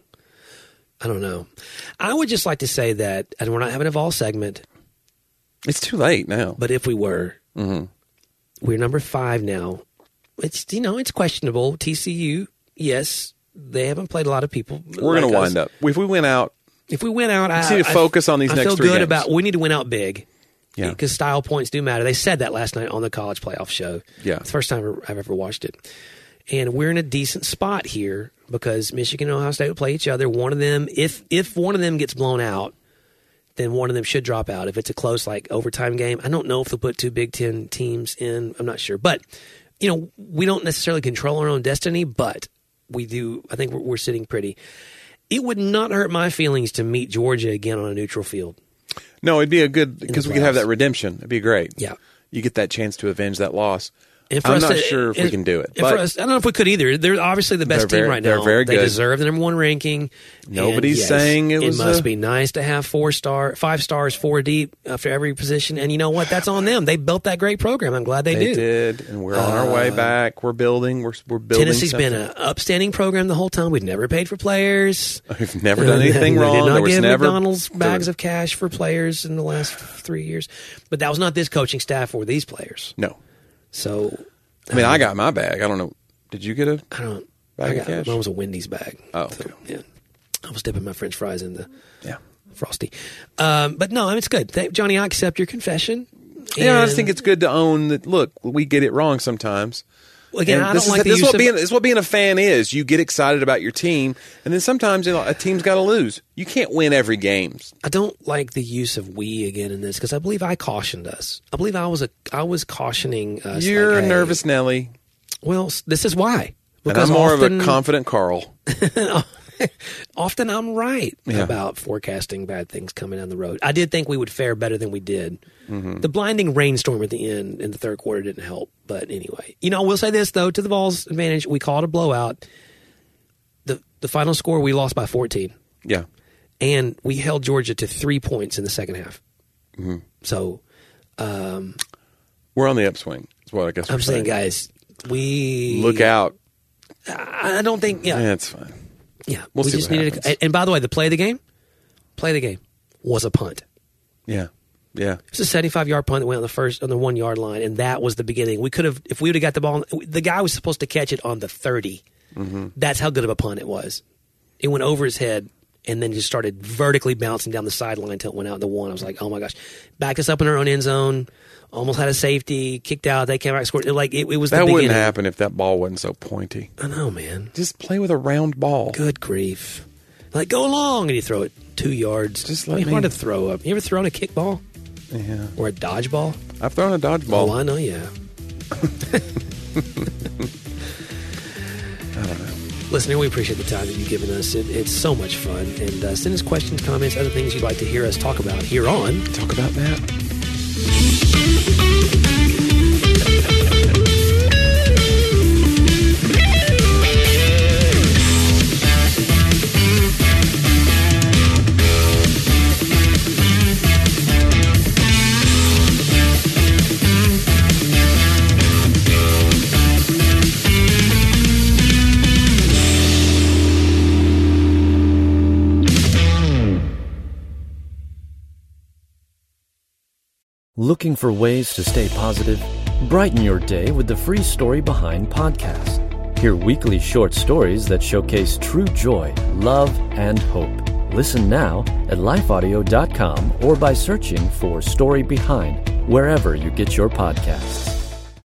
I don't know. I would just like to say that, and we're not having a Vol segment, It's too late now. but if we were, Mm-hmm. we're number five now. It's you know it's questionable. T C U, yes, they haven't played a lot of people. We're like going to us. wind up. If we win out, If we win out, I just need to I- focus on these I next feel three good games. about. We need to win out big. Yeah. Because style points do matter. They said that last night on the college playoff show. Yeah. It's the first time I've ever watched it. And we're in a decent spot here because Michigan and Ohio State will play each other. One of them, if if one of them gets blown out, then one of them should drop out. If it's a close, like, overtime game, I don't know if they'll put two Big Ten teams in. I'm not sure. But, you know, we don't necessarily control our own destiny, but we do. I think we're, we're sitting pretty. It would not hurt my feelings to meet Georgia again on a neutral field. no, it'd be a good, because we could have playoffs. that redemption. It'd be great. Yeah. You get that chance to avenge that loss. And for I'm us not to- sure if we and- can do it. and But for us, I don't know if we could either. They're obviously the best They're team very- right now. they're very They good. deserve the number one ranking. Nobody's And yes, saying it was must a- be nice to have four star, five stars, four deep uh, for every position. And you know what? That's on them. They built that great program. I'm glad they, they do. did, and we're on our way back. We're building. We're we're building. Tennessee's been something. an upstanding program the whole time. We've never paid for players. We've never done anything we wrong. did not There was give never McDonald's there bags was- of cash for players in the last three years. But that was not this coaching staff or these players. No, So I mean I got my bag. I don't know. Did you get a? I don't. Bag I of got, cash? Mine was a Wendy's bag. Oh, So, okay. yeah. I was dipping my French fries in the Yeah. Frosty. Um, but no, I mean, it's good. Th- Johnny, I accept your confession. Yeah, I just And, think it's good to own that. Look, we get it wrong sometimes. again. And I this don't is, like the this is use what of being this is what being a fan is. You get excited about your team, and then sometimes you know, a team's got to lose. You can't win every game. I don't like the use of "we" again in this because I believe I cautioned us. I believe I was a I was cautioning us. You're like, a hey, nervous Nelly, Well, s- this is why. and Because I'm more often, of a confident Carl. often I'm right Yeah. about forecasting bad things coming down the road. I did think we would fare better than we did. Mm-hmm. The blinding rainstorm at the end in the third quarter didn't help. But anyway, you know, I will say this, though, to the Vols' advantage, we called a blowout. The the final score, we lost by fourteen. Yeah, And we held Georgia to three points in the second half. Mm-hmm. So um, we're on the upswing. Is what I guess I'm we're saying, guys, we Look out. I I don't think, yeah, Yeah, it's fine. yeah. We'll we see just what needed. happens. A, and by the way, the play of the game, play of the game was a punt. Yeah, yeah. It's a seventy-five yard punt that went on the first on the one yard line, and that was the beginning. We could have, if we would have got the ball. The guy was supposed to catch it on the thirty. Mm-hmm. That's how good of a punt it was. It went over his head and then just started vertically bouncing down the sideline until it went out in the one. I was like, oh my gosh, backed us up in our own end zone. Almost had a safety, kicked out. They came back, scored. Like it, it was That the wouldn't beginning. happen if that ball wasn't so pointy. I know, man. Just play with a round ball. Good grief! Like go along, and you throw it two yards. Just It's let me- hard to throw up. You ever thrown a kickball Yeah, or a dodgeball? I've thrown a dodgeball. Oh, I know, yeah. I don't know. Listener, we appreciate the time that you've given us. It, it's so much fun. And uh, send us questions, comments, other things you'd like to hear us talk about here on. Talk about that. Looking for ways to stay positive? Brighten your day with the free Story Behind podcast. Hear weekly short stories that showcase true joy, love, and hope. Listen now at life audio dot com or by searching for Story Behind wherever you get your podcasts.